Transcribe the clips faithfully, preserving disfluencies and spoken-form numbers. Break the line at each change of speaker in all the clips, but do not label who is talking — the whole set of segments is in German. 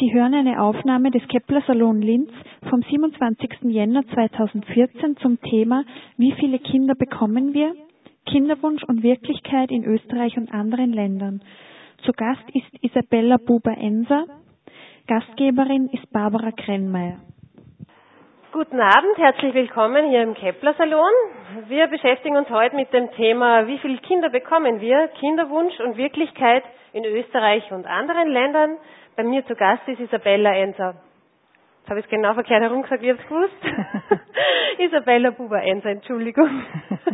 Sie hören eine Aufnahme des Kepler Salon Linz vom siebenundzwanzigsten Jänner zweitausendvierzehn zum Thema Wie viele Kinder bekommen wir? Kinderwunsch und Wirklichkeit in Österreich und anderen Ländern. Zu Gast ist Isabella Buber-Enser. Gastgeberin ist Barbara Krennmeier.
Guten Abend, herzlich willkommen hier im Kepler Salon. Wir beschäftigen uns heute mit dem Thema, wie viele Kinder bekommen wir? Kinderwunsch und Wirklichkeit in Österreich und anderen Ländern. Bei mir zu Gast ist Isabella Enser. Jetzt habe ich es genau verkehrt herum gesagt, ich habe es gewusst. Isabella Buber-Enser, Entschuldigung.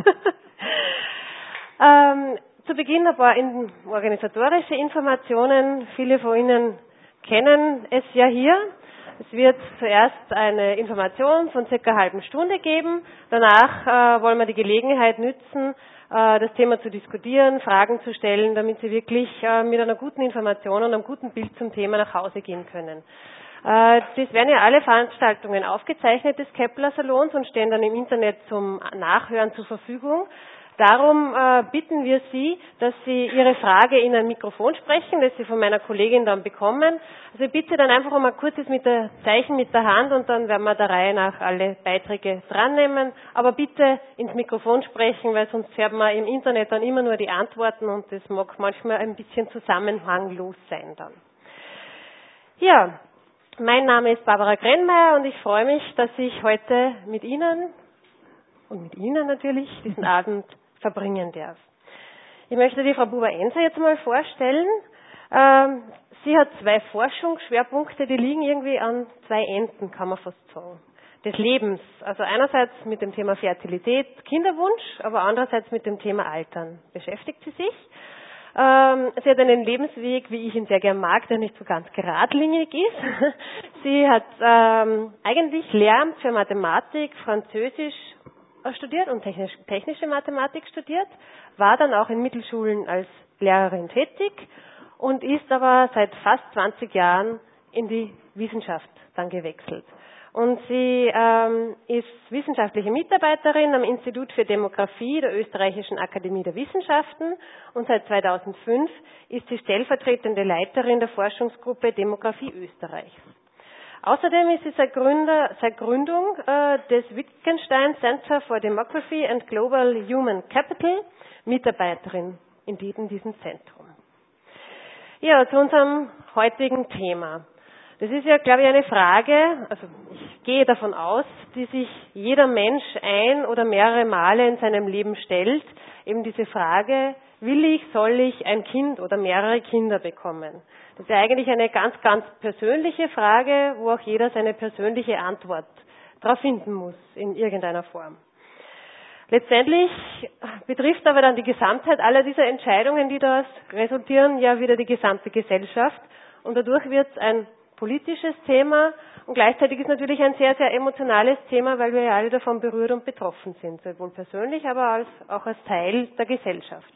ähm, zu Beginn ein paar in, organisatorische Informationen. Viele von Ihnen kennen es ja hier. Es wird zuerst eine Information von circa einer halben Stunde geben. Danach äh, wollen wir die Gelegenheit nützen, äh, das Thema zu diskutieren, Fragen zu stellen, damit Sie wirklich äh, mit einer guten Information und einem guten Bild zum Thema nach Hause gehen können. Äh, das werden ja alle Veranstaltungen aufgezeichnet des Kepler Salons und stehen dann im Internet zum Nachhören zur Verfügung. Darum äh, bitten wir Sie, dass Sie Ihre Frage in ein Mikrofon sprechen, das Sie von meiner Kollegin dann bekommen. Also ich bitte dann einfach um ein kurzes mit der Zeichen mit der Hand und dann werden wir der Reihe nach alle Beiträge dran nehmen. Aber bitte ins Mikrofon sprechen, weil sonst hört man im Internet dann immer nur die Antworten und das mag manchmal ein bisschen zusammenhanglos sein dann. Ja, mein Name ist Barbara Krennmeier und ich freue mich, dass ich heute mit Ihnen und mit Ihnen natürlich diesen Abend verbringen darf. Ich möchte die Frau Buber-Enser jetzt mal vorstellen. Ähm, sie hat zwei Forschungsschwerpunkte, die liegen irgendwie an zwei Enden, kann man fast sagen, des Lebens. Also einerseits mit dem Thema Fertilität, Kinderwunsch, aber andererseits mit dem Thema Altern beschäftigt sie sich. Ähm, sie hat einen Lebensweg, wie ich ihn sehr gern mag, der nicht so ganz geradlinig ist. Sie hat ähm, eigentlich Lehramt für Mathematik, Französisch studiert und technisch, technische Mathematik studiert, war dann auch in Mittelschulen als Lehrerin tätig und ist aber seit fast zwanzig Jahren in die Wissenschaft dann gewechselt. Und sie ähm, ist wissenschaftliche Mitarbeiterin am Institut für Demografie der Österreichischen Akademie der Wissenschaften und seit zweitausendfünf ist sie stellvertretende Leiterin der Forschungsgruppe Demografie Österreichs. Außerdem ist sie seit, Gründer, seit Gründung äh, des Wittgenstein Center for Demography and Global Human Capital Mitarbeiterin in diesem, diesem Zentrum. Ja, zu unserem heutigen Thema. Das ist ja, glaube ich, eine Frage, also ich gehe davon aus, die sich jeder Mensch ein oder mehrere Male in seinem Leben stellt. Eben diese Frage, will ich, soll ich ein Kind oder mehrere Kinder bekommen? Das ist ja eigentlich eine ganz, ganz persönliche Frage, wo auch jeder seine persönliche Antwort darauf finden muss, in irgendeiner Form. Letztendlich betrifft aber dann die Gesamtheit aller dieser Entscheidungen, die daraus resultieren, ja wieder die gesamte Gesellschaft. Und dadurch wird es ein politisches Thema und gleichzeitig ist natürlich ein sehr, sehr emotionales Thema, weil wir ja alle davon berührt und betroffen sind, sowohl persönlich, aber als, auch als Teil der Gesellschaft.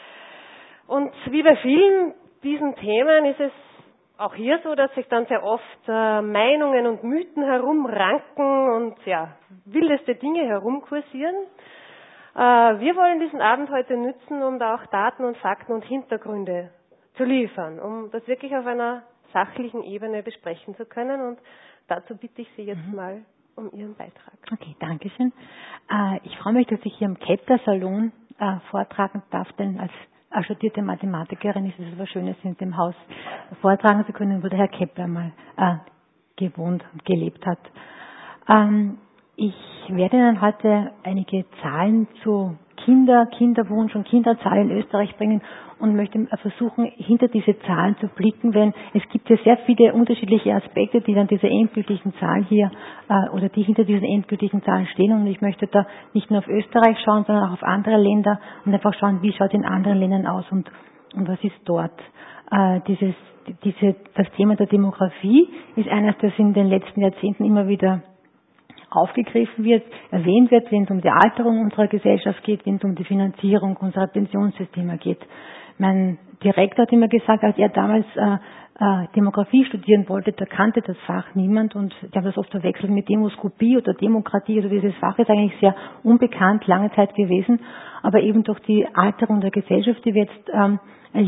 Und wie bei vielen diesen Themen ist es auch hier so, dass sich dann sehr oft äh, Meinungen und Mythen herumranken und ja, wildeste Dinge herumkursieren. Äh, wir wollen diesen Abend heute nützen, um da auch Daten und Fakten und Hintergründe zu liefern, um das wirklich auf einer sachlichen Ebene besprechen zu können. Und dazu bitte ich Sie jetzt mhm. mal um Ihren Beitrag.
Okay, danke schön. Äh, ich freue mich, dass ich hier im Kepler Salon äh, vortragen darf, denn als studierte Mathematikerin ist es etwas Schönes, in dem Haus vortragen zu können, wo der Herr Kepler mal äh, gewohnt und gelebt hat. Ähm, ich werde Ihnen heute einige Zahlen zu Kinder, Kinderwunsch und Kinderzahl in Österreich bringen und möchte versuchen, hinter diese Zahlen zu blicken, denn es gibt ja sehr viele unterschiedliche Aspekte, die dann diese endgültigen Zahlen hier äh, oder die hinter diesen endgültigen Zahlen stehen und ich möchte da nicht nur auf Österreich schauen, sondern auch auf andere Länder und einfach schauen, wie schaut es in anderen Ländern aus und, und was ist dort. Äh, dieses, diese, das Thema der Demografie ist eines, das in den letzten Jahrzehnten immer wieder aufgegriffen wird, erwähnt wird, wenn es um die Alterung unserer Gesellschaft geht, wenn es um die Finanzierung unserer Pensionssysteme geht. Mein Direktor hat immer gesagt, als er damals äh, äh, Demografie studieren wollte, da kannte das Fach niemand und die haben das oft verwechselt mit Demoskopie oder Demokratie. Also dieses Fach ist eigentlich sehr unbekannt, lange Zeit gewesen, aber eben durch die Alterung der Gesellschaft, die wir jetzt ähm, erleben,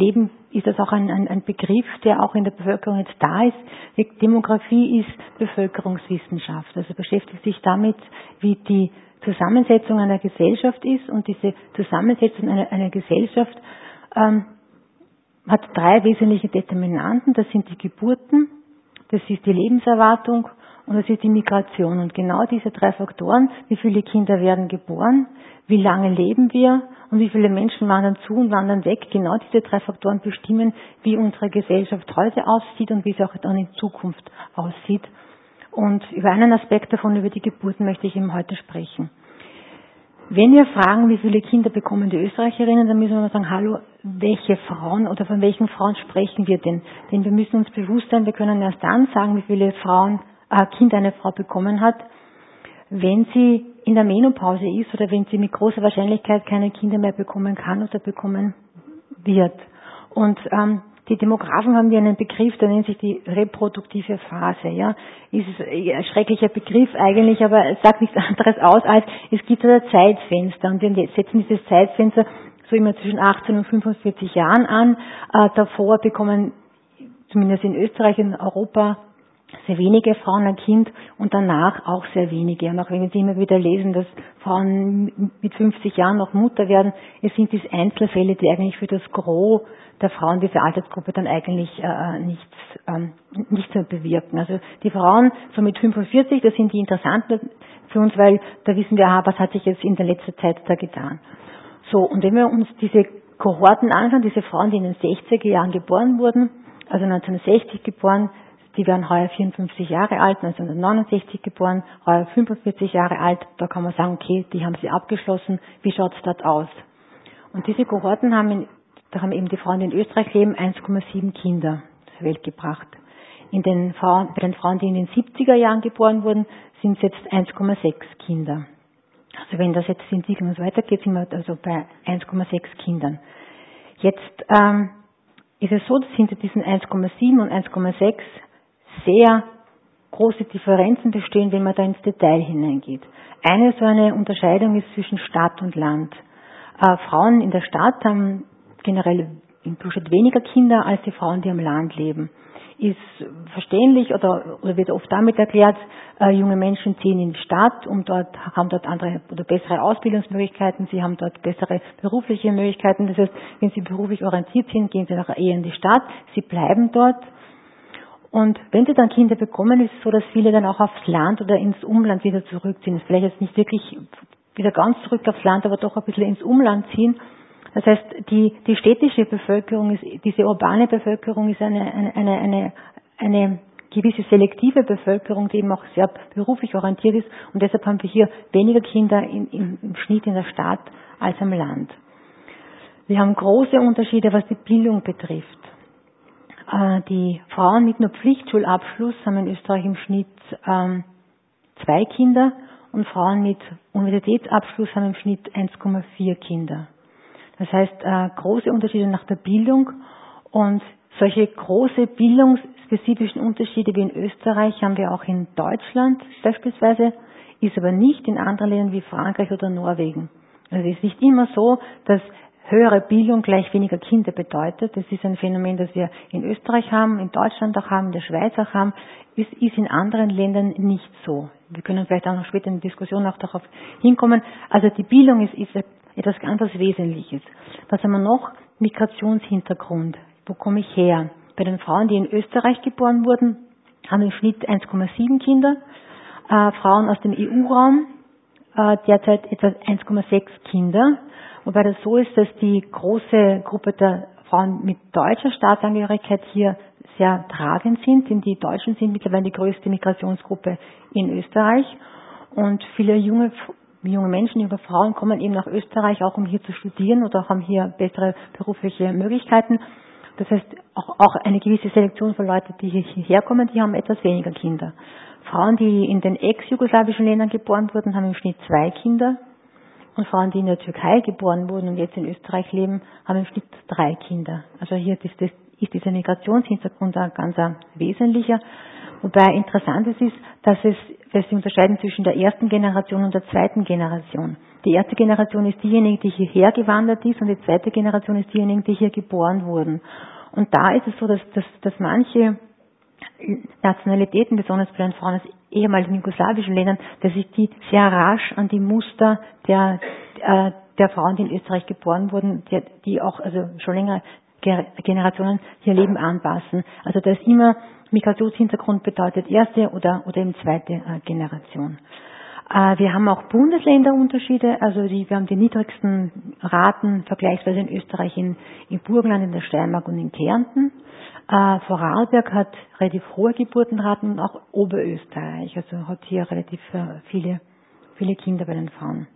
ist das auch ein, ein, ein Begriff, der auch in der Bevölkerung jetzt da ist. Die Demografie ist Bevölkerungswissenschaft, also beschäftigt sich damit, wie die Zusammensetzung einer Gesellschaft ist, und diese Zusammensetzung einer, einer Gesellschaft ähm, hat drei wesentliche Determinanten. Das sind die Geburten, das ist die Lebenserwartung und das ist die Migration. Und genau diese drei Faktoren, wie viele Kinder werden geboren, wie lange leben wir und wie viele Menschen wandern zu und wandern weg, genau diese drei Faktoren bestimmen, wie unsere Gesellschaft heute aussieht und wie sie auch dann in Zukunft aussieht. Und über einen Aspekt davon, über die Geburten, möchte ich eben heute sprechen. Wenn wir fragen, wie viele Kinder bekommen die Österreicherinnen, dann müssen wir mal sagen, hallo, welche Frauen oder von welchen Frauen sprechen wir denn? Denn wir müssen uns bewusst sein, wir können erst dann sagen, wie viele Frauen, äh, Kinder eine Frau bekommen hat, wenn sie in der Menopause ist oder wenn sie mit großer Wahrscheinlichkeit keine Kinder mehr bekommen kann oder bekommen wird. Und ähm, die Demografen haben hier einen Begriff, der nennt sich die reproduktive Phase. Ja, ist ein schrecklicher Begriff eigentlich, aber es sagt nichts anderes aus, als es gibt ein Zeitfenster, und wir setzen dieses Zeitfenster so immer zwischen achtzehn und fünfundvierzig Jahren an. Äh, davor bekommen zumindest in Österreich und Europa sehr wenige Frauen ein Kind und danach auch sehr wenige. Und auch wenn Sie immer wieder lesen, dass Frauen mit fünfzig Jahren noch Mutter werden, es sind dies Einzelfälle, die eigentlich für das Gros der Frauen dieser Altersgruppe dann eigentlich äh, nichts, ähm, nichts mehr bewirken. Also die Frauen so mit fünfundvierzig, das sind die interessanten für uns, weil da wissen wir, aha, was hat sich jetzt in der letzten Zeit da getan. So, und wenn wir uns diese Kohorten anschauen, diese Frauen, die in den sechziger Jahren geboren wurden, also neunzehnhundertsechzig geboren, die werden heuer vierundfünfzig Jahre alt, neunzehnhundertneunundsechzig geboren, heuer fünfundvierzig Jahre alt. Da kann man sagen, okay, die haben sie abgeschlossen. Wie schaut es dort aus? Und diese Kohorten haben, in, da haben eben die Frauen, die in Österreich leben, eins Komma sieben Kinder zur Welt gebracht. In den Frauen, bei den Frauen, die in den siebziger Jahren geboren wurden, sind es jetzt eins Komma sechs Kinder. Also wenn das jetzt die Entwicklung so weitergeht, sind wir also bei eins Komma sechs Kindern. Jetzt ähm, ist es so, dass hinter diesen eins Komma sieben und eins Komma sechs sehr große Differenzen bestehen, wenn man da ins Detail hineingeht. Eine so eine Unterscheidung ist zwischen Stadt und Land. Äh, Frauen in der Stadt haben generell im Durchschnitt weniger Kinder als die Frauen, die am Land leben. Ist verständlich oder, oder wird oft damit erklärt, äh, junge Menschen ziehen in die Stadt, um dort, haben dort andere oder bessere Ausbildungsmöglichkeiten, sie haben dort bessere berufliche Möglichkeiten. Das heißt, wenn sie beruflich orientiert sind, gehen sie nachher eher in die Stadt, sie bleiben dort. Und wenn sie dann Kinder bekommen, ist es so, dass viele dann auch aufs Land oder ins Umland wieder zurückziehen. Vielleicht jetzt nicht wirklich wieder ganz zurück aufs Land, aber doch ein bisschen ins Umland ziehen. Das heißt, die, die städtische Bevölkerung, ist, diese urbane Bevölkerung ist eine, eine, eine, eine, eine gewisse selektive Bevölkerung, die eben auch sehr beruflich orientiert ist. Und deshalb haben wir hier weniger Kinder in, in, im Schnitt in der Stadt als am Land. Wir haben große Unterschiede, was die Bildung betrifft. Die Frauen mit nur Pflichtschulabschluss haben in Österreich im Schnitt ähm, zwei Kinder und Frauen mit Universitätsabschluss haben im Schnitt eins Komma vier Kinder. Das heißt, äh, große Unterschiede nach der Bildung, und solche große bildungsspezifischen Unterschiede wie in Österreich haben wir auch in Deutschland beispielsweise, ist aber nicht in anderen Ländern wie Frankreich oder Norwegen. Also es ist nicht immer so, dass höhere Bildung gleich weniger Kinder bedeutet. Das ist ein Phänomen, das wir in Österreich haben, in Deutschland auch haben, in der Schweiz auch haben. Es ist in anderen Ländern nicht so. Wir können vielleicht auch noch später in der Diskussion auch darauf hinkommen. Also die Bildung ist, ist etwas ganz Wesentliches. Was haben wir noch? Migrationshintergrund. Wo komme ich her? Bei den Frauen, die in Österreich geboren wurden, haben im Schnitt eins Komma sieben Kinder. Äh, Frauen aus dem E U-Raum äh, derzeit etwa eins Komma sechs Kinder. Wobei das so ist, dass die große Gruppe der Frauen mit deutscher Staatsangehörigkeit hier sehr tragend sind, denn die Deutschen sind mittlerweile die größte Migrationsgruppe in Österreich. Und viele junge, junge Menschen, junge Frauen kommen eben nach Österreich, auch um hier zu studieren oder auch haben hier bessere berufliche Möglichkeiten. Das heißt, auch, auch eine gewisse Selektion von Leuten, die hierher kommen, die haben etwas weniger Kinder. Frauen, die in den ex-jugoslawischen Ländern geboren wurden, haben im Schnitt zwei Kinder. Und Frauen, die in der Türkei geboren wurden und jetzt in Österreich leben, haben im Schnitt drei Kinder. Also hier ist, das, ist dieser Migrationshintergrund ein ganz wesentlicher. Wobei interessant ist, dass es, dass sie unterscheiden zwischen der ersten Generation und der zweiten Generation. Die erste Generation ist diejenige, die hierher gewandert ist, und die zweite Generation ist diejenige, die hier geboren wurden. Und da ist es so, dass, dass, dass manche Nationalitäten, besonders bei den Frauen aus ehemaligen jugoslawischen Ländern, dass sich die sehr rasch an die Muster der, äh, der Frauen, die in Österreich geboren wurden, die, die auch also schon länger Generationen ihr Leben anpassen. Also da ist immer Migrationshintergrund bedeutet erste oder, oder eben zweite äh, Generation. Äh, wir haben auch Bundesländerunterschiede, also die, wir haben die niedrigsten Raten vergleichsweise in Österreich in, in Burgenland, in der Steiermark und in Kärnten. Äh, Vorarlberg hat relativ hohe Geburtenraten und auch Oberösterreich, also hat hier relativ äh, viele, viele Kinder bei den Frauen.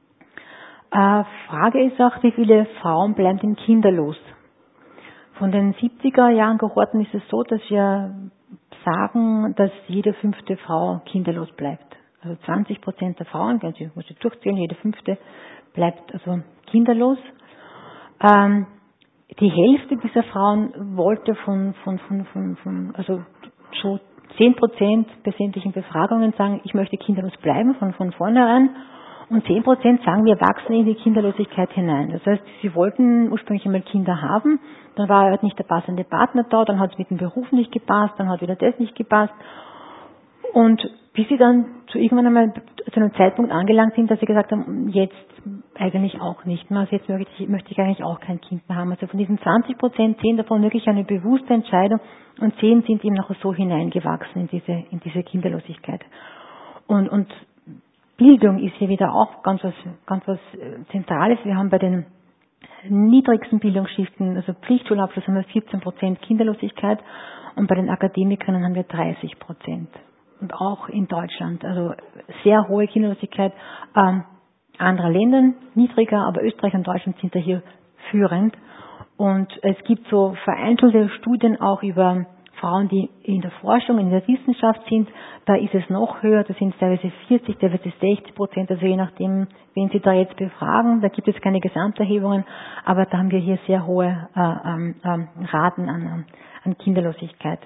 Äh, Frage ist auch, wie viele Frauen bleiben denn kinderlos? Von den siebziger Jahren Kohorten ist es so, dass wir sagen, dass jede fünfte Frau kinderlos bleibt. Also zwanzig Prozent der Frauen, also ich muss ich durchzählen, jede fünfte bleibt also kinderlos. Ähm, die Hälfte dieser Frauen wollte von, von, von, von, von also schon zehn Prozent bei sämtlichen Befragungen sagen, ich möchte kinderlos bleiben von, von vornherein. Und zehn Prozent sagen, wir wachsen in die Kinderlosigkeit hinein. Das heißt, sie wollten ursprünglich einmal Kinder haben, dann war halt nicht der passende Partner da, dann hat es mit dem Beruf nicht gepasst, dann hat wieder das nicht gepasst. Und bis sie dann zu irgendwann einmal zu einem Zeitpunkt angelangt sind, dass sie gesagt haben, jetzt eigentlich auch nicht mehr, also jetzt möchte ich, möchte ich eigentlich auch kein Kind mehr haben. Also von diesen zwanzig Prozent, zehn davon wirklich eine bewusste Entscheidung und zehn sind eben noch so hineingewachsen in diese, in diese Kinderlosigkeit. Und, und Bildung ist hier wieder auch ganz was, ganz was Zentrales. Wir haben bei den niedrigsten Bildungsschichten, also Pflichtschulabschluss, haben wir vierzehn Prozent Kinderlosigkeit und bei den Akademikern haben wir dreißig Prozent. Und auch in Deutschland, also sehr hohe Kinderlosigkeit. Ähm, andere Länder niedriger, aber Österreich und Deutschland sind da hier führend. Und es gibt so vereinzelte Studien auch über Frauen, die in der Forschung, in der Wissenschaft sind, da ist es noch höher, da sind es teilweise vierzig, teilweise sechzig Prozent, also je nachdem, wen Sie da jetzt befragen, da gibt es keine Gesamterhebungen, aber da haben wir hier sehr hohe äh, ähm, Raten an, an Kinderlosigkeit.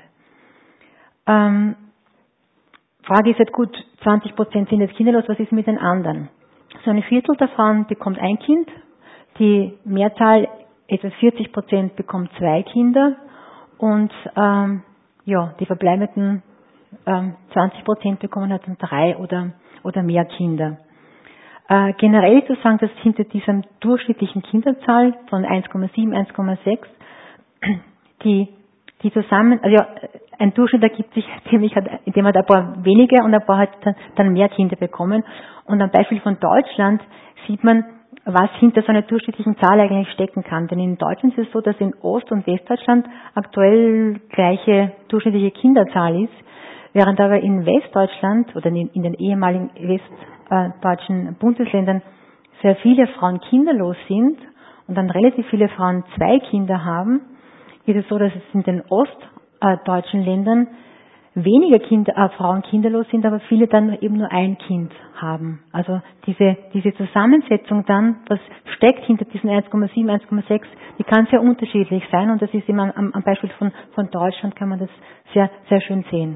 Ähm, Frage ist jetzt gut, zwanzig Prozent sind jetzt kinderlos, was ist mit den anderen? So ein Viertel der Frauen bekommt ein Kind, die Mehrzahl, etwa vierzig Prozent bekommt zwei Kinder, und ähm, ja, die verbleibenden ähm, zwanzig Prozent bekommen halt dann drei oder, oder mehr Kinder. Äh, generell zu sagen, dass hinter dieser durchschnittlichen Kinderzahl von eins Komma sieben, eins Komma sechs die, die zusammen, also ja, ein Durchschnitt ergibt sich, indem man ein paar wenige und ein paar halt dann, dann mehr Kinder bekommen. Und am Beispiel von Deutschland sieht man, was hinter so einer durchschnittlichen Zahl eigentlich stecken kann. Denn in Deutschland ist es so, dass in Ost- und Westdeutschland aktuell gleiche durchschnittliche Kinderzahl ist, während aber in Westdeutschland oder in, in den ehemaligen westdeutschen Bundesländern sehr viele Frauen kinderlos sind und dann relativ viele Frauen zwei Kinder haben, ist es so, dass es in den ostdeutschen Ländern weniger Kinder, äh, Frauen kinderlos sind, aber viele dann eben nur ein Kind haben. Also diese, diese Zusammensetzung dann, was steckt hinter diesen eins Komma sieben, eins Komma sechs, die kann sehr unterschiedlich sein und das ist immer am, am Beispiel von, von Deutschland kann man das sehr, sehr schön sehen.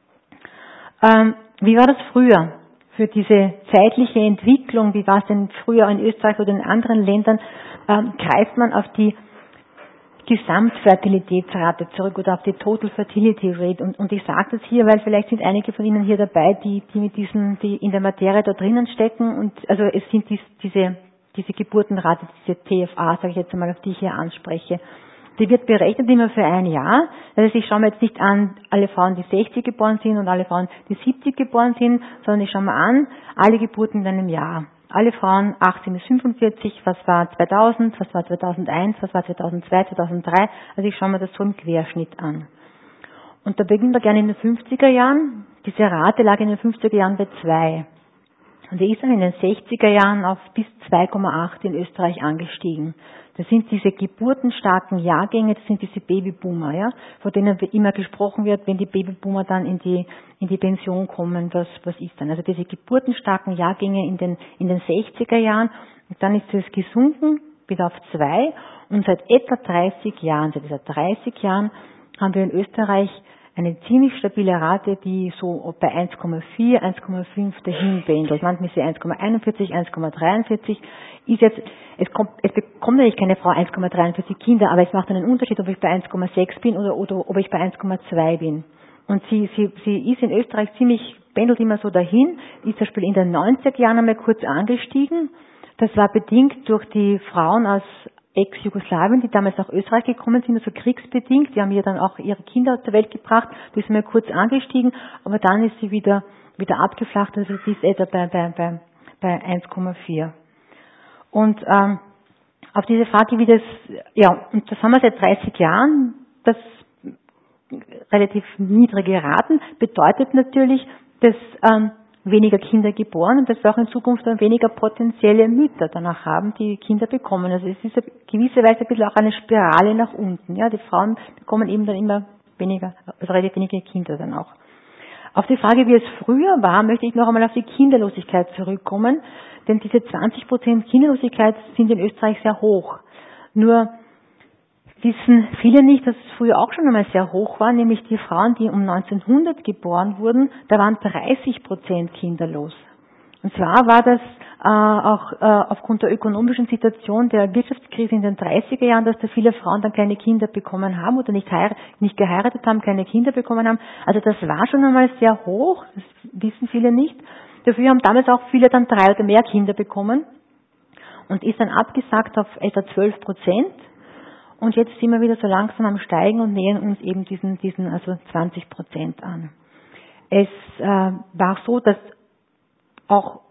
Ähm, wie war das früher? Für diese zeitliche Entwicklung, wie war es denn früher in Österreich oder in anderen Ländern, ähm, greift man auf die Gesamtfertilitätsrate zurück oder auf die Total Fertility Rate. Und, und ich sage das hier, weil vielleicht sind einige von Ihnen hier dabei, die, die mit diesen, die in der Materie da drinnen stecken. Und also es sind dies, diese, diese Geburtenrate, diese T F A, sage ich jetzt einmal, auf die ich hier anspreche. Die wird berechnet immer für ein Jahr. Das heißt, ich schaue mir jetzt nicht an, alle Frauen, die sechzig geboren sind und alle Frauen, die siebzig geboren sind, sondern ich schaue mir an, alle Geburten in einem Jahr. Alle Frauen achtzehn bis fünfundvierzig, was war zweitausend, was war zweitausendeins, was war zweitausendzwei, zweitausenddrei. Also ich schaue mir das so im Querschnitt an. Und da beginnen wir gerne in den fünfziger Jahren. Diese Rate lag in den fünfziger Jahren bei zwei. Und die ist dann in den sechziger Jahren auf bis zwei Komma acht in Österreich angestiegen. Das sind diese geburtenstarken Jahrgänge, das sind diese Babyboomer, ja, von denen immer gesprochen wird, wenn die Babyboomer dann in die, in die Pension kommen, was, was ist dann? Also diese geburtenstarken Jahrgänge in den, in den sechziger Jahren, und dann ist es gesunken, wieder auf zwei, und seit etwa dreißig Jahren, seit dieser dreißig Jahren, haben wir in Österreich eine ziemlich stabile Rate, die so bei eins Komma vier, eins Komma fünf dahin pendelt. Manchmal ist sie eins Komma einundvierzig, eins Komma dreiundvierzig. Ist jetzt, es kommt, es bekommt natürlich keine Frau eins Komma dreiundvierzig Kinder, aber es macht einen Unterschied, ob ich bei eins Komma sechs bin oder, oder ob ich bei eins Komma zwei bin. Und sie, sie, sie ist in Österreich ziemlich, pendelt immer so dahin, ist zum Beispiel in den neunziger Jahren einmal kurz angestiegen. Das war bedingt durch die Frauen aus Ex-Jugoslawien, die damals nach Österreich gekommen sind, also kriegsbedingt. Die haben ja dann auch ihre Kinder aus der Welt gebracht. Die ist mal kurz angestiegen, aber dann ist sie wieder, wieder abgeflacht. Also sie ist etwa bei, bei, bei, bei eins Komma vier. Und ähm, auf diese Frage, wie das, ja, und das haben wir seit dreißig Jahren, das relativ niedrige Raten, bedeutet natürlich, dass ähm, weniger Kinder geboren und dass wir auch in Zukunft dann weniger potenzielle Mütter danach haben, die Kinder bekommen. Also es ist auf gewisse Weise ein bisschen auch eine Spirale nach unten. Ja, die Frauen bekommen eben dann immer weniger, also relativ wenige Kinder dann auch. Auf die Frage, wie es früher war, möchte ich noch einmal auf die Kinderlosigkeit zurückkommen, denn diese zwanzig Prozent Kinderlosigkeit sind in Österreich sehr hoch. Nur wissen viele nicht, dass es früher auch schon einmal sehr hoch war, nämlich die Frauen, die um neunzehnhundert geboren wurden, da waren dreißig Prozent kinderlos. Und zwar war das äh, auch äh, aufgrund der ökonomischen Situation der Wirtschaftskrise in den dreißiger Jahren, dass da viele Frauen dann keine Kinder bekommen haben oder nicht, heir- nicht geheiratet haben, keine Kinder bekommen haben. Also das war schon einmal sehr hoch, das wissen viele nicht. Dafür haben damals auch viele dann drei oder mehr Kinder bekommen und ist dann abgesagt auf etwa zwölf Prozent. Und jetzt sind wir wieder so langsam am Steigen und nähern uns eben diesen, diesen also zwanzig Prozent an. Es äh, war so, dass auch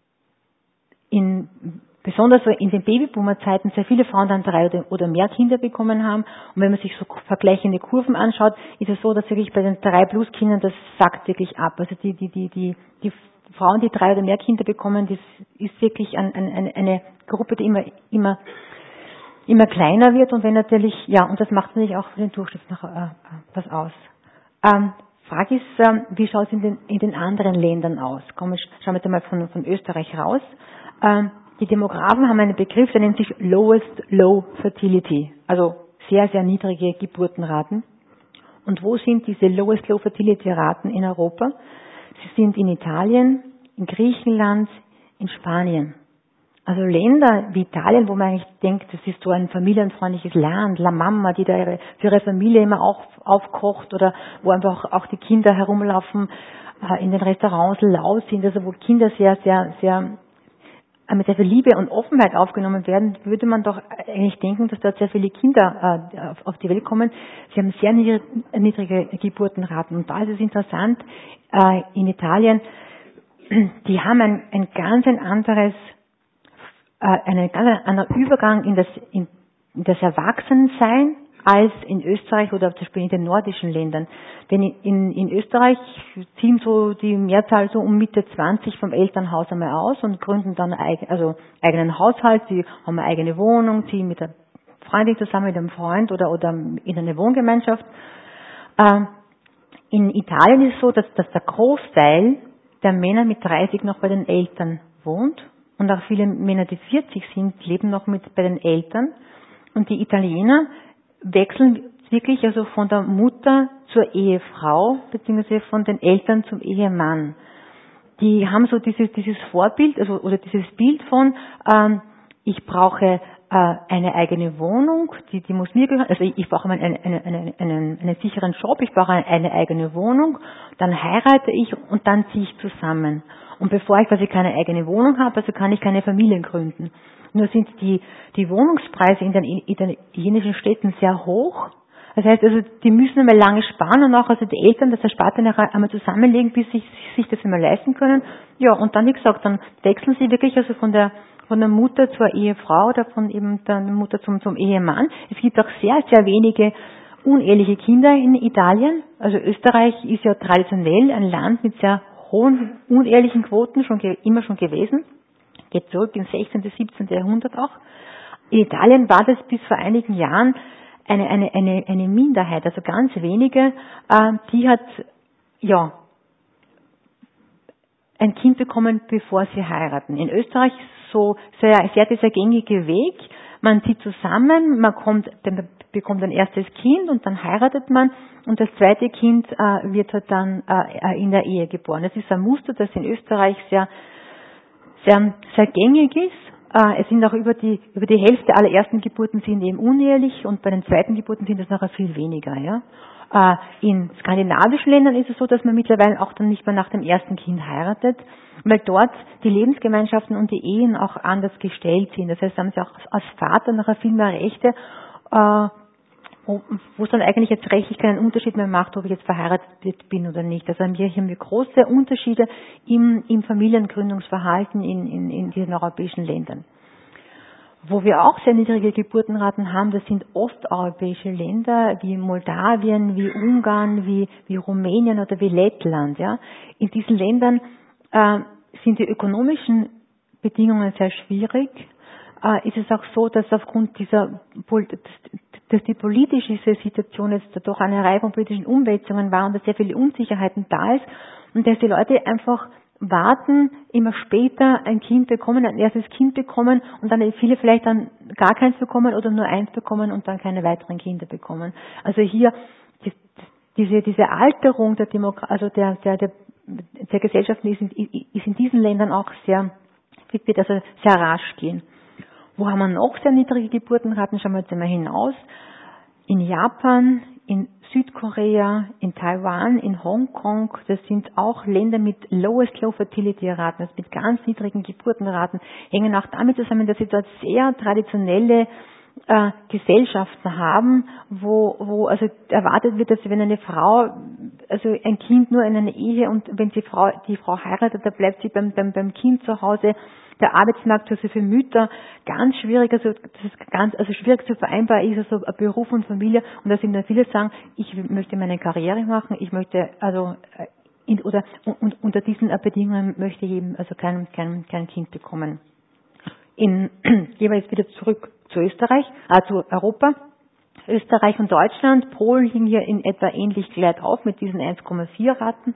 in, besonders in den Babyboomer-Zeiten sehr viele Frauen dann drei oder, oder mehr Kinder bekommen haben. Und wenn man sich so vergleichende Kurven anschaut, ist es so, dass wirklich bei den drei Plus Kindern das sackt wirklich ab. Also die, die, die, die, die Frauen, die drei oder mehr Kinder bekommen, das ist wirklich ein, ein, eine Gruppe, die immer, immer immer kleiner wird und wenn natürlich, ja, und das macht natürlich auch für den Durchschnitt noch äh, was aus. Ähm, Frage ist, ähm, wie schaut es in den, in den anderen Ländern aus? Komm, schauen wir jetzt mal von, von Österreich raus. Ähm, die Demografen haben einen Begriff, der nennt sich Lowest Low Fertility, also sehr, sehr niedrige Geburtenraten. Und wo sind diese Lowest Low Fertility Raten in Europa? Sie sind in Italien, in Griechenland, in Spanien. Also Länder wie Italien, wo man eigentlich denkt, das ist so ein familienfreundliches Land, La Mama, die da ihre, für ihre Familie immer auch aufkocht oder wo einfach auch die Kinder herumlaufen, äh, in den Restaurants laut sind, also wo Kinder sehr, sehr, sehr äh, mit sehr viel Liebe und Offenheit aufgenommen werden, würde man doch eigentlich denken, dass dort sehr viele Kinder äh, auf, auf die Welt kommen. Sie haben sehr niedrige, niedrige Geburtenraten. Und da ist es interessant, äh, in Italien, die haben ein, ein ganz ein anderes einen ganz anderen Übergang in das, in das Erwachsensein als in Österreich oder zum Beispiel in den nordischen Ländern. Denn in, in Österreich ziehen so die Mehrzahl so um Mitte zwanzig vom Elternhaus einmal aus und gründen dann eigen, also eigenen Haushalt, sie haben eine eigene Wohnung, ziehen mit der Freundin zusammen, mit einem Freund oder, oder in eine Wohngemeinschaft. In Italien ist es so, dass, dass der Großteil der Männer mit dreißig noch bei den Eltern wohnt. Und auch viele Männer, die vierzig sind, leben noch mit bei den Eltern. Und die Italiener wechseln wirklich also von der Mutter zur Ehefrau, beziehungsweise von den Eltern zum Ehemann. Die haben so dieses, dieses Vorbild, also, oder dieses Bild von, ähm, ich brauche äh, eine eigene Wohnung, die, die muss mir gehören, also ich, ich brauche einen, einen, einen, einen, einen sicheren Job, ich brauche eine, eine eigene Wohnung, dann heirate ich und dann ziehe ich zusammen. Und bevor ich quasi keine eigene Wohnung habe, also kann ich keine Familien gründen. Nur sind die, die Wohnungspreise in den italienischen Städten sehr hoch. Das heißt also, die müssen einmal lange sparen und auch also die Eltern das Ersparte nachher einmal zusammenlegen, bis sie sich das einmal leisten können. Ja, und dann, wie gesagt, dann wechseln sie wirklich also von der, von der Mutter zur Ehefrau oder von eben der Mutter zum, zum Ehemann. Es gibt auch sehr, sehr wenige uneheliche Kinder in Italien. Also Österreich ist ja traditionell ein Land mit sehr hohen unehelichen Quoten schon immer schon gewesen. Geht zurück ins sechzehnten, siebzehnten Jahrhundert auch. In Italien war das bis vor einigen Jahren eine, eine, eine, eine Minderheit, also ganz wenige, äh, die hat, ja, ein Kind bekommen, bevor sie heiraten. In Österreich so sehr, sehr dieser gängige Weg. man zieht zusammen, man kommt, bekommt ein erstes Kind und dann heiratet man und das zweite Kind äh, wird halt dann äh, in der Ehe geboren. Das ist ein Muster, das in Österreich sehr, sehr, sehr gängig ist. Äh, es sind auch über die, über die Hälfte aller ersten Geburten sind eben unehelich und bei den zweiten Geburten sind es nachher viel weniger, ja. In skandinavischen Ländern ist es so, dass man mittlerweile auch dann nicht mehr nach dem ersten Kind heiratet, weil dort die Lebensgemeinschaften und die Ehen auch anders gestellt sind. Das heißt, da haben sie auch als Vater nachher viel mehr Rechte, wo, wo es dann eigentlich jetzt rechtlich keinen Unterschied mehr macht, ob ich jetzt verheiratet bin oder nicht. Also haben wir hier haben wir große Unterschiede im, im Familiengründungsverhalten in, in, in diesen europäischen Ländern. Wo wir auch sehr niedrige Geburtenraten haben, das sind osteuropäische Länder wie Moldawien, wie Ungarn, wie, wie Rumänien oder wie Lettland. Ja. In diesen Ländern äh, sind die ökonomischen Bedingungen sehr schwierig. Äh, ist es auch so, dass aufgrund dieser, dass die politische Situation jetzt doch eine Reihe von politischen Umwälzungen war und dass sehr viele Unsicherheiten da ist und dass die Leute einfach warten, immer später ein Kind bekommen, ein erstes Kind bekommen und dann viele vielleicht dann gar keins bekommen oder nur eins bekommen und dann keine weiteren Kinder bekommen. Also hier die, diese diese Alterung der Demokratie, also der der der, der Gesellschaften ist in, ist in diesen Ländern auch sehr wird also sehr rasch gehen. Wo haben wir noch sehr niedrige Geburtenraten? Schauen wir jetzt einmal hinaus. In Japan, in Südkorea, in Taiwan, in Hongkong, das sind auch Länder mit lowest low fertility Raten, also mit ganz niedrigen Geburtenraten, hängen auch damit zusammen, dass sie dort sehr traditionelle äh, Gesellschaften haben, wo, wo also erwartet wird, dass wenn eine Frau, also ein Kind nur in einer Ehe und wenn die Frau, die Frau heiratet, dann bleibt sie beim, beim, beim Kind zu Hause. Der Arbeitsmarkt also für Mütter ganz schwierig, also das ist ganz, also schwierig zu vereinbaren ist, also Beruf und Familie und da sind dann viele sagen, ich möchte meine Karriere machen, ich möchte also in, oder und, unter diesen Bedingungen möchte ich eben also kein kein kein Kind bekommen. In gehen wir jetzt wieder zurück zu Österreich, äh, zu Europa. Österreich und Deutschland, Polen liegen hier in etwa ähnlich gleich auf mit diesen eins Komma vier Raten.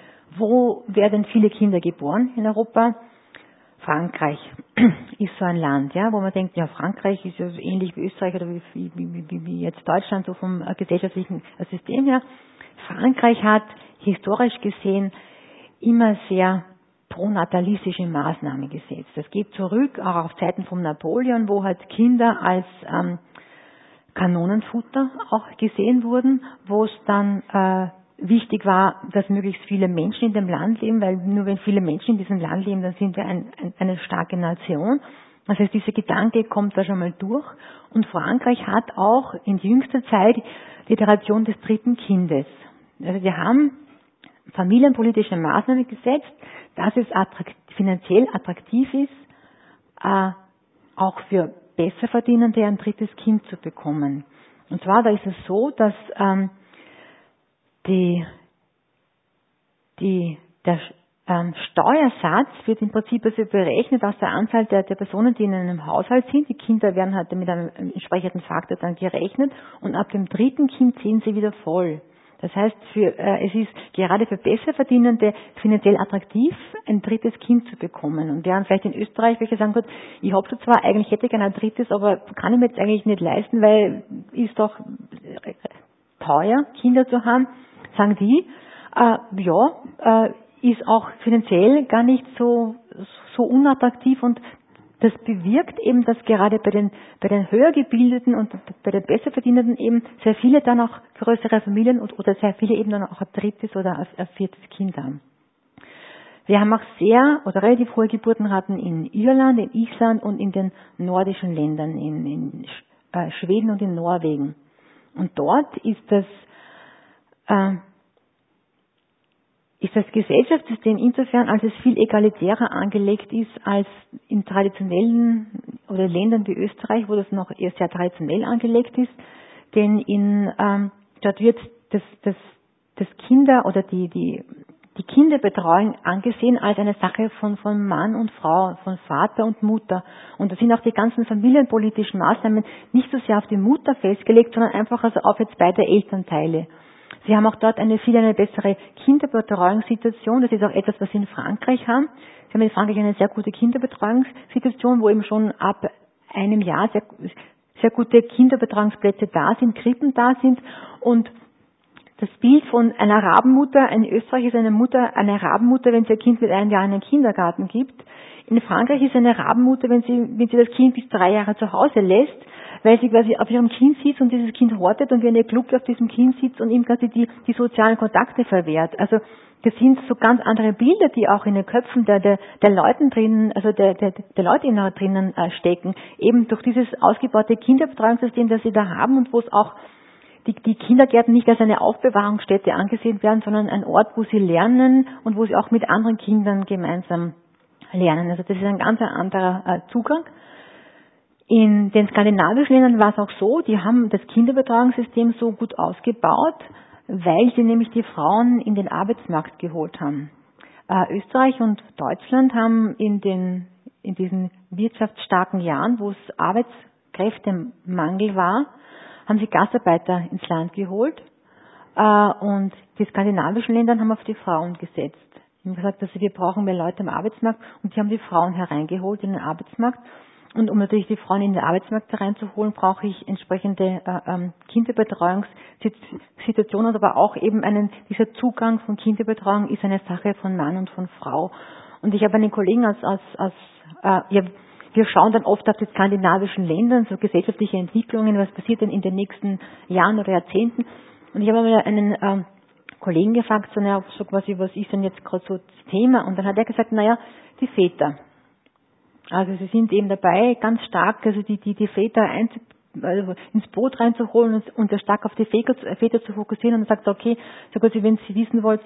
Wo werden viele Kinder geboren in Europa? Frankreich ist so ein Land, ja, wo man denkt, ja, Frankreich ist ja so ähnlich wie Österreich oder wie, wie, wie, wie jetzt Deutschland, so vom gesellschaftlichen System her. Frankreich hat historisch gesehen immer sehr pronatalistische Maßnahmen gesetzt. Das geht zurück auch auf Zeiten von Napoleon, wo halt Kinder als ähm, Kanonenfutter auch gesehen wurden, wo es dann äh, wichtig war, dass möglichst viele Menschen in dem Land leben, weil nur wenn viele Menschen in diesem Land leben, dann sind wir ein, ein, eine starke Nation. Das heißt, dieser Gedanke kommt da schon mal durch. Und Frankreich hat auch in jüngster Zeit die Tradition des dritten Kindes. Also wir haben familienpolitische Maßnahmen gesetzt, dass es attrakt, finanziell attraktiv ist, äh, auch für Besserverdienende ein drittes Kind zu bekommen. Und zwar, da ist es so, dass ähm, Die, die, der ähm, Steuersatz wird im Prinzip also berechnet aus der Anzahl der, der Personen, die in einem Haushalt sind. Die Kinder werden halt mit einem entsprechenden Faktor dann gerechnet und ab dem dritten Kind sind sie wieder voll. Das heißt, für, äh, es ist gerade für Besserverdienende finanziell attraktiv, ein drittes Kind zu bekommen. Und während vielleicht in Österreich welche sagen, gut, ich habe zwar eigentlich hätte gerne ein drittes, aber kann ich mir jetzt eigentlich nicht leisten, weil ist doch teuer, Kinder zu haben. Sagen die, äh, ja, äh, ist auch finanziell gar nicht so, so unattraktiv und das bewirkt eben, dass gerade bei den, bei den höher gebildeten und bei den besser verdienenden eben sehr viele dann auch größere Familien und, oder sehr viele eben dann auch ein drittes oder ein viertes Kind haben. Wir haben auch sehr oder relativ hohe Geburtenraten in Irland, in Island und in den nordischen Ländern, in, in äh, Schweden und in Norwegen. Und dort ist das äh, ist das Gesellschaftssystem insofern, als es viel egalitärer angelegt ist als in traditionellen oder Ländern wie Österreich, wo das noch eher sehr traditionell angelegt ist. Denn in ähm, dort wird das, das, das Kinder oder die, die, die Kinderbetreuung angesehen als eine Sache von, von Mann und Frau, von Vater und Mutter. Und da sind auch die ganzen familienpolitischen Maßnahmen nicht so sehr auf die Mutter festgelegt, sondern einfach also auf jetzt beide Elternteile. Sie haben auch dort eine viel eine bessere Kinderbetreuungssituation. Das ist auch etwas, was Sie in Frankreich haben. Sie haben in Frankreich eine sehr gute Kinderbetreuungssituation, wo eben schon ab einem Jahr sehr, sehr gute Kinderbetreuungsplätze da sind, Krippen da sind und das Bild von einer Rabenmutter, in Österreich ist eine Mutter eine Rabenmutter, wenn sie ihr Kind mit einem Jahr in den Kindergarten gibt. In Frankreich ist eine Rabenmutter, wenn sie, wenn sie das Kind bis drei Jahre zu Hause lässt, weil sie quasi auf ihrem Kind sitzt und dieses Kind hortet und wenn ihr Gluck auf diesem Kind sitzt und ihm quasi die, die sozialen Kontakte verwehrt. Also das sind so ganz andere Bilder, die auch in den Köpfen der, der, der Leuten drinnen, also der, der, der Leute in da drinnen äh, stecken. Eben durch dieses ausgebaute Kinderbetreuungssystem, das sie da haben und wo es auch Die, die Kindergärten nicht als eine Aufbewahrungsstätte angesehen werden, sondern ein Ort, wo sie lernen und wo sie auch mit anderen Kindern gemeinsam lernen. Also das ist ein ganz anderer äh, Zugang. In den skandinavischen Ländern war es auch so, die haben das Kinderbetreuungssystem so gut ausgebaut, weil sie nämlich die Frauen in den Arbeitsmarkt geholt haben. Äh, Österreich und Deutschland haben in den in diesen wirtschaftsstarken Jahren, wo es Arbeitskräftemangel war, haben sie Gastarbeiter ins Land geholt äh, und die skandinavischen Länder haben auf die Frauen gesetzt. Sie haben gesagt, also wir brauchen mehr Leute am Arbeitsmarkt und sie haben die Frauen hereingeholt in den Arbeitsmarkt. Und um natürlich die Frauen in den Arbeitsmarkt hereinzuholen, brauche ich entsprechende äh, ähm, Kinderbetreuungssituationen, aber auch eben einen, dieser Zugang von Kinderbetreuung ist eine Sache von Mann und von Frau. Und ich habe einen Kollegen aus, aus, aus äh, ja, wir schauen dann oft auf die skandinavischen Länder, so gesellschaftliche Entwicklungen, was passiert denn in den nächsten Jahren oder Jahrzehnten. Und ich habe mal einen ähm, Kollegen gefragt, so, naja, so quasi, was ist denn jetzt gerade so das Thema? Und dann hat er gesagt, naja, die Väter. Also sie sind eben dabei, ganz stark, also die, die, die Väter ein, also ins Boot reinzuholen und, und sehr stark auf die Väter, Väter zu fokussieren. Und dann sagt er, okay, so quasi, wenn Sie wissen wollt,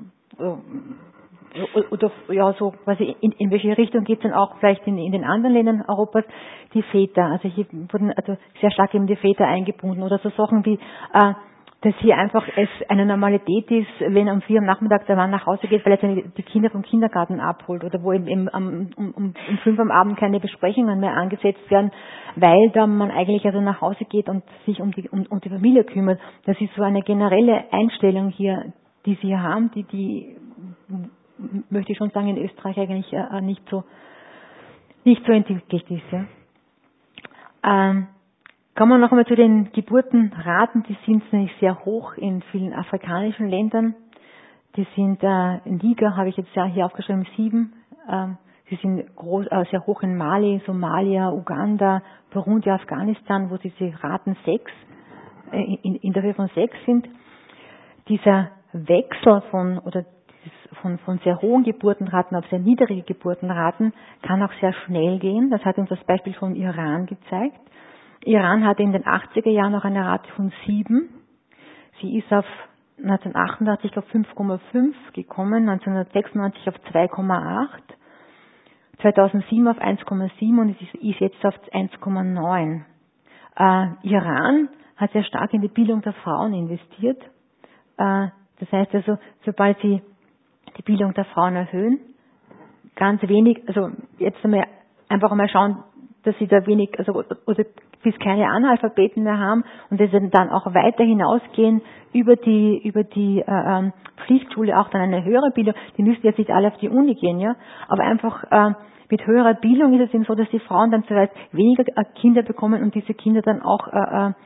oder ja, so quasi in, in welche Richtung geht es dann auch vielleicht in, in den anderen Ländern Europas, die Väter. Also hier wurden also sehr stark eben die Väter eingebunden oder so Sachen wie, äh, dass hier einfach es eine Normalität ist, wenn um vier am Nachmittag der Mann nach Hause geht, weil er seine, die Kinder vom Kindergarten abholt oder wo eben, eben um, um, um, um fünf am Abend keine Besprechungen mehr angesetzt werden, weil dann man eigentlich also nach Hause geht und sich um die, um, um die Familie kümmert. Das ist so eine generelle Einstellung hier, die sie hier haben, die, die möchte ich schon sagen, in Österreich eigentlich äh, nicht so nicht so entwickelt ist. Ja. Ähm, kommen wir noch einmal zu den Geburtenraten, die sind nämlich sehr hoch in vielen afrikanischen Ländern. Die sind äh, in Niger, habe ich jetzt ja hier aufgeschrieben, sieben. Ähm, sie sind groß, äh, sehr hoch in Mali, Somalia, Uganda, Burundi, Afghanistan, wo diese Raten sechs, äh, in, in der Höhe von sechs sind. Dieser Wechsel von oder Von, von sehr hohen Geburtenraten auf sehr niedrige Geburtenraten kann auch sehr schnell gehen. Das hat uns das Beispiel vom Iran gezeigt. Iran hatte in den achtziger Jahren noch eine Rate von sieben. Sie ist auf neunzehnhundertachtundachtzig auf fünf Komma fünf gekommen, neunzehnhundertsechsundneunzig auf zwei Komma acht, zweitausendsieben auf eins Komma sieben und es ist jetzt auf eins Komma neun. Äh, Iran hat sehr stark in die Bildung der Frauen investiert. Äh, das heißt also, sobald sie die Bildung der Frauen erhöhen, ganz wenig, also jetzt einmal einfach einmal schauen, dass sie da wenig, also oder bis keine Analphabeten mehr haben und dass sie dann auch weiter hinausgehen über die über die äh, Pflichtschule auch dann eine höhere Bildung. Die müssen jetzt nicht alle auf die Uni gehen, ja, aber einfach äh, mit höherer Bildung ist es eben so, dass die Frauen dann vielleicht weniger Kinder bekommen und diese Kinder dann auch äh, äh,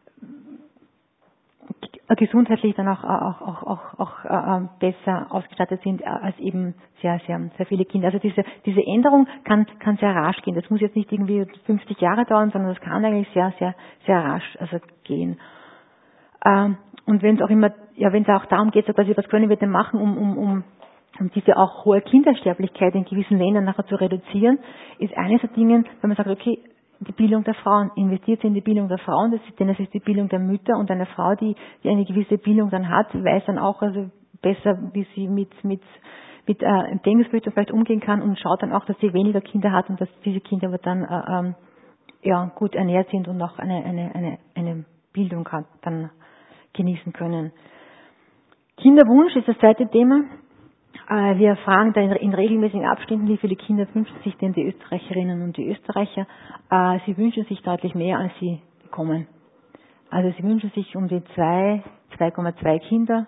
gesundheitlich dann auch, auch, auch, auch, auch äh, besser ausgestattet sind als eben sehr, sehr, sehr viele Kinder. Also diese, diese Änderung kann, kann sehr rasch gehen. Das muss jetzt nicht irgendwie fünfzig Jahre dauern, sondern das kann eigentlich sehr, sehr, sehr rasch also gehen. Ähm, und wenn es auch immer, ja, wenn es auch darum geht, so quasi, was können wir denn machen, um, um, um, um diese auch hohe Kindersterblichkeit in gewissen Ländern nachher zu reduzieren, ist eines der Dinge, wenn man sagt, okay, die Bildung der Frauen, investiert sie in die Bildung der Frauen, das ist, denn es ist die Bildung der Mütter und eine Frau, die, die eine gewisse Bildung dann hat, weiß dann auch also besser, wie sie mit, mit, mit äh, Empfängnisbildung vielleicht umgehen kann und schaut dann auch, dass sie weniger Kinder hat und dass diese Kinder aber dann äh, ähm, ja, gut ernährt sind und auch eine, eine, eine, eine Bildung hat, dann genießen können. Kinderwunsch ist das zweite Thema. Wir fragen da in regelmäßigen Abständen, wie viele Kinder wünschen sich denn die Österreicherinnen und die Österreicher. Sie wünschen sich deutlich mehr, als sie bekommen. Also sie wünschen sich um die zwei, zwei Komma zwei Kinder.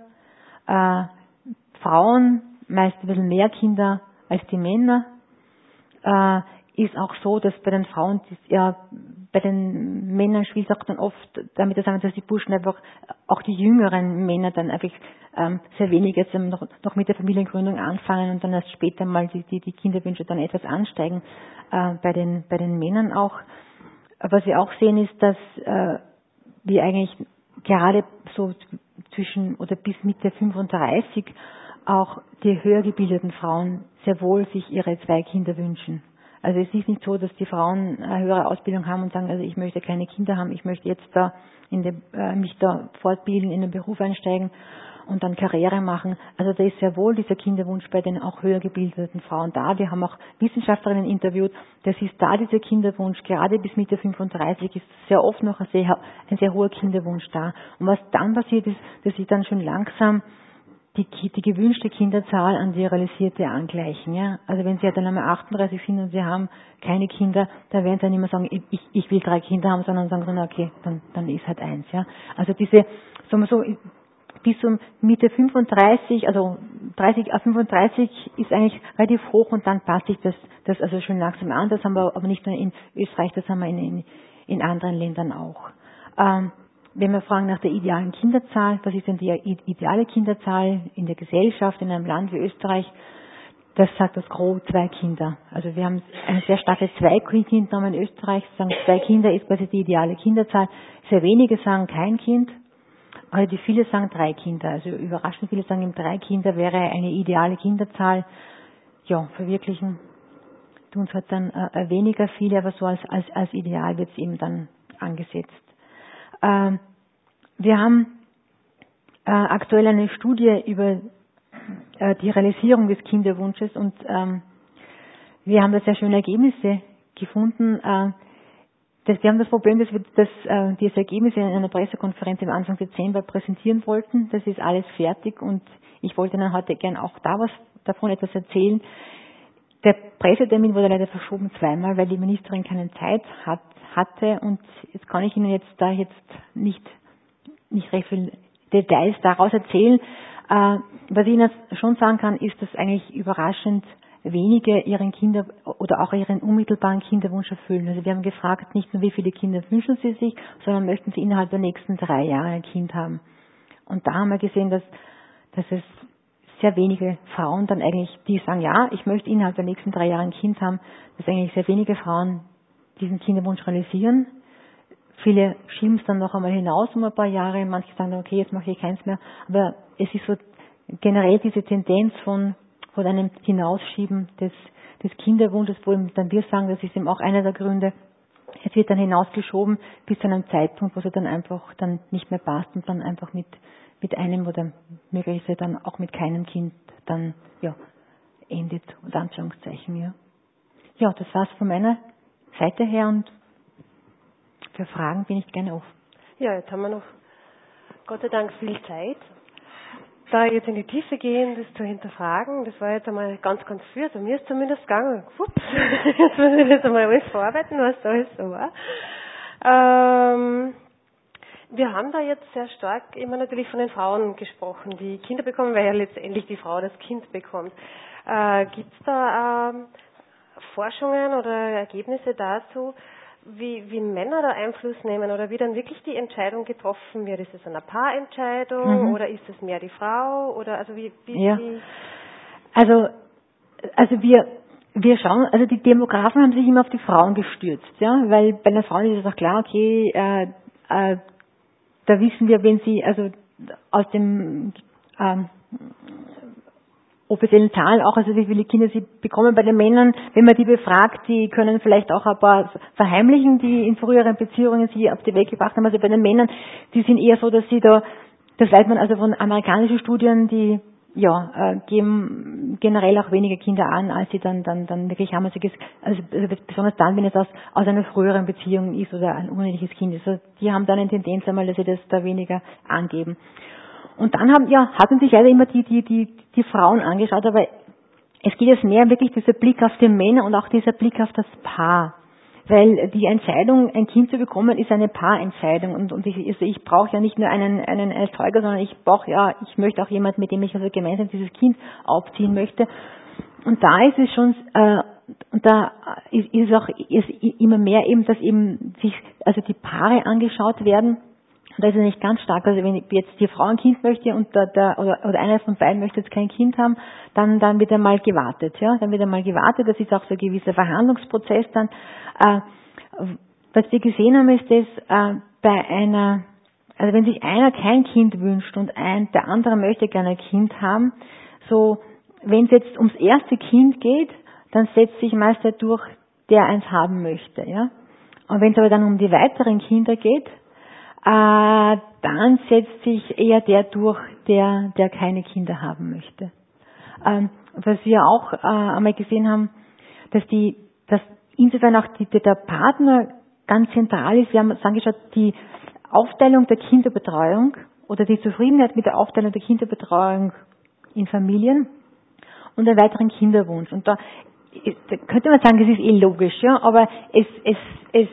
Frauen meist ein bisschen mehr Kinder als die Männer. ist auch so, dass bei den Frauen, ja, bei den Männern spielt es auch dann oft damit zusammen, dass die Burschen einfach, auch die jüngeren Männer dann einfach ähm, sehr wenig jetzt noch, noch mit der Familiengründung anfangen und dann erst später mal die, die, die Kinderwünsche dann etwas ansteigen, äh, bei den, bei den Männern auch. Was wir auch sehen ist, dass äh, wir eigentlich gerade so zwischen oder bis Mitte fünfunddreißig auch die höher gebildeten Frauen sehr wohl sich ihre zwei Kinder wünschen. Also es ist nicht so, dass die Frauen eine höhere Ausbildung haben und sagen, also ich möchte keine Kinder haben, ich möchte jetzt da in den, äh, mich da fortbilden, in den Beruf einsteigen und dann Karriere machen. Also da ist sehr wohl dieser Kinderwunsch bei den auch höher gebildeten Frauen da. Wir haben auch Wissenschaftlerinnen interviewt. Das ist da dieser Kinderwunsch, gerade bis Mitte fünfunddreißig ist sehr oft noch ein sehr, ein sehr hoher Kinderwunsch da. Und was dann passiert ist, dass sich dann schon langsam die, die gewünschte Kinderzahl an die realisierte angleichen. Ja? Also wenn Sie ja dann einmal achtunddreißig sind und Sie haben keine Kinder, dann werden Sie dann immer sagen, ich, ich will drei Kinder haben, sondern sagen Sie, okay, dann, dann ist halt eins. Ja? Also diese, sagen wir so, bis um Mitte fünfunddreißig, also dreißig auf fünfunddreißig ist eigentlich relativ hoch und dann passt sich das, das also schon langsam an. Das haben wir aber nicht nur in Österreich, das haben wir in, in, in anderen Ländern auch. Ähm, Wenn wir fragen nach der idealen Kinderzahl, was ist denn die ideale Kinderzahl in der Gesellschaft, in einem Land wie Österreich, das sagt das Gros zwei Kinder. Also wir haben eine sehr starke Zwei-Kind-Norm in Österreich, sagen zwei Kinder ist quasi die ideale Kinderzahl. Sehr wenige sagen kein Kind, aber die viele sagen drei Kinder. Also überraschend viele sagen, eben drei Kinder wäre eine ideale Kinderzahl. Ja, verwirklichen tun es halt dann äh, weniger viele, aber so als, als, als Ideal wird es eben dann angesetzt. Wir haben äh, aktuell eine Studie über äh, die Realisierung des Kinderwunsches und ähm, wir haben da sehr schöne Ergebnisse gefunden. Äh, das, wir haben das Problem, dass wir das, äh, diese Ergebnisse in einer Pressekonferenz im Anfang Dezember präsentieren wollten. Das ist alles fertig und ich wollte Ihnen heute gern auch da was davon etwas erzählen. Der Pressetermin wurde leider verschoben zweimal, weil die Ministerin keine Zeit hat, hatte und jetzt kann ich Ihnen jetzt da jetzt nicht, nicht recht viel Details daraus erzählen. Äh, was ich Ihnen schon sagen kann, ist, dass eigentlich überraschend wenige ihren Kinder oder auch ihren unmittelbaren Kinderwunsch erfüllen. Also wir haben gefragt, nicht nur wie viele Kinder wünschen Sie sich, sondern möchten Sie innerhalb der nächsten drei Jahre ein Kind haben. Und da haben wir gesehen, dass, dass es sehr wenige Frauen dann eigentlich, die sagen, ja, ich möchte innerhalb der nächsten drei Jahre ein Kind haben, dass eigentlich sehr wenige Frauen diesen Kinderwunsch realisieren. Viele schieben es dann noch einmal hinaus um ein paar Jahre, manche sagen, okay, jetzt mache ich keins mehr. Aber es ist so generell diese Tendenz von, von einem Hinausschieben des, des Kinderwunsches, wo dann wir sagen, das ist eben auch einer der Gründe, es wird dann hinausgeschoben bis zu einem Zeitpunkt, wo es dann einfach dann nicht mehr passt und dann einfach mit mit einem oder möglicherweise dann auch mit keinem Kind dann ja endet, unter Anführungszeichen, ja. Ja, das war's von meiner Seite her und für Fragen bin ich gerne offen.
Ja, jetzt haben wir noch Gott sei Dank viel Zeit. Da jetzt in die Tiefe gehen, das zu hinterfragen, das war jetzt einmal ganz, ganz viel, also mir ist zumindest gegangen, ups, jetzt muss ich das einmal alles verarbeiten, was da alles so war. Ähm, Wir haben da jetzt sehr stark immer natürlich von den Frauen gesprochen, die Kinder bekommen, weil ja letztendlich die Frau das Kind bekommt. Äh, Gibt es da ähm, Forschungen oder Ergebnisse dazu, wie, wie Männer da Einfluss nehmen oder wie dann wirklich die Entscheidung getroffen wird? Ist es eine Paarentscheidung
Mhm.
oder ist es mehr die Frau oder also wie? wie,
ja.
wie
Also, also wir wir schauen, also die Demografen haben sich immer auf die Frauen gestürzt, ja, weil bei den Frauen ist es auch klar, okay, äh, äh, da wissen wir, wenn sie also aus dem ähm, offiziellen Zahlen auch, also wie viele Kinder sie bekommen bei den Männern, wenn man die befragt, die können vielleicht auch ein paar verheimlichen, die in früheren Beziehungen sie auf die Welt gebracht haben. Also bei den Männern, die sind eher so, dass sie da, das weiß man also von amerikanischen Studien, die ja äh, geben generell auch weniger Kinder an, als sie dann dann dann wirklich haben. Also, also besonders dann, wenn es aus aus einer früheren Beziehung ist oder ein uneheliches Kind ist. Also die haben dann eine Tendenz einmal, dass sie das da weniger angeben. Und dann haben, ja, hatten sich leider immer die, die, die, die Frauen angeschaut, aber es geht jetzt mehr wirklich dieser Blick auf die Männer und auch dieser Blick auf das Paar. Weil die Entscheidung, ein Kind zu bekommen, ist eine Paarentscheidung. Und, und ich, also ich brauche ja nicht nur einen, einen Erzeuger, sondern ich brauche ja, ich möchte auch jemanden, mit dem ich also gemeinsam dieses Kind aufziehen möchte. Und da ist es schon, äh, und da ist, ist auch ist immer mehr eben, dass eben sich also die Paare angeschaut werden. Und da ist es nicht ganz stark. Also wenn jetzt die Frau ein Kind möchte und der, der oder, oder einer von beiden möchte jetzt kein Kind haben, dann dann wird einmal gewartet, ja, dann wird einmal gewartet. Das ist auch so ein gewisser Verhandlungsprozess dann. Äh, was wir gesehen haben, ist das äh, bei einer, also wenn sich einer kein Kind wünscht und ein der andere möchte gerne ein Kind haben, so wenn es jetzt ums erste Kind geht, dann setzt sich meist der durch, der eins haben möchte, ja. Und wenn es aber dann um die weiteren Kinder geht, äh, dann setzt sich eher der durch, der, der keine Kinder haben möchte. Ähm, was wir auch äh, einmal gesehen haben, dass die, dass insofern auch die, der Partner ganz zentral ist. Wir haben uns angeschaut, die Aufteilung der Kinderbetreuung oder die Zufriedenheit mit der Aufteilung der Kinderbetreuung in Familien und einen weiteren Kinderwunsch. Und da, da könnte man sagen, das ist eh logisch, ja, aber es, es, es,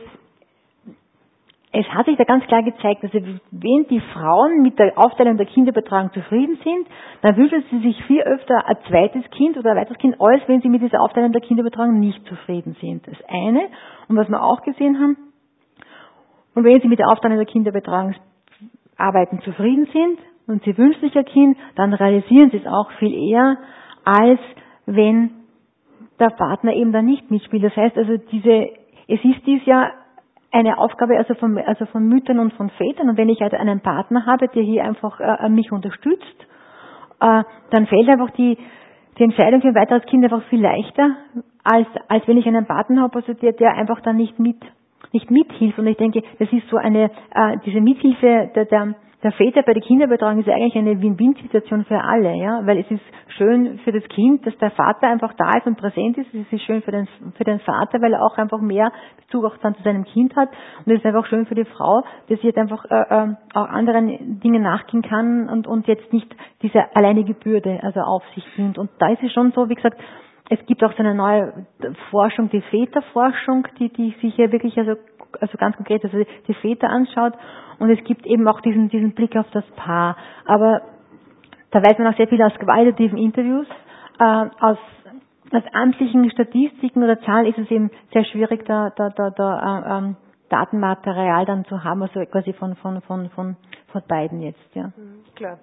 es hat sich da ganz klar gezeigt, dass wenn die Frauen mit der Aufteilung der Kinderbetreuung zufrieden sind, dann wünschen sie sich viel öfter ein zweites Kind oder ein weiteres Kind, als wenn sie mit dieser Aufteilung der Kinderbetreuung nicht zufrieden sind. Das eine. Und was wir auch gesehen haben, und wenn sie mit der Aufteilung der Kinderbetreuungsarbeiten zufrieden sind und sie wünschen sich ein Kind, dann realisieren sie es auch viel eher, als wenn der Partner eben dann nicht mitspielt. Das heißt also, diese, es ist dies ja eine Aufgabe also von, also von Müttern und von Vätern. Und wenn ich also einen Partner habe, der hier einfach äh, mich unterstützt, äh, dann fällt einfach die, die Entscheidung für ein weiteres Kind einfach viel leichter, als, als wenn ich einen Partner habe, also der, der einfach dann nicht mit, nicht mithilft. Und ich denke, das ist so eine, äh, diese Mithilfe der, der, der Väter bei der Kinderbetreuung ist eigentlich eine Win-Win-Situation für alle, ja, weil es ist schön für das Kind, dass der Vater einfach da ist und präsent ist. Es ist schön für den, für den Vater, weil er auch einfach mehr Bezug auch dann zu seinem Kind hat. Und es ist einfach schön für die Frau, dass sie jetzt einfach äh, äh, auch anderen Dingen nachgehen kann und, und jetzt nicht diese alleinige Bürde also auf sich nimmt. Und da ist es schon so, wie gesagt, es gibt auch so eine neue Forschung, die Väterforschung, die, die sich hier wirklich also, also ganz konkret also die Väter anschaut. Und es gibt eben auch diesen, diesen Blick auf das Paar. Aber da weiß man auch sehr viel aus qualitativen Interviews. Äh, aus, aus amtlichen Statistiken oder Zahlen ist es eben sehr schwierig, da, da, da, da äh, ähm, Datenmaterial dann zu haben, also quasi von, von, von, von, von beiden jetzt. Ja.
Klar.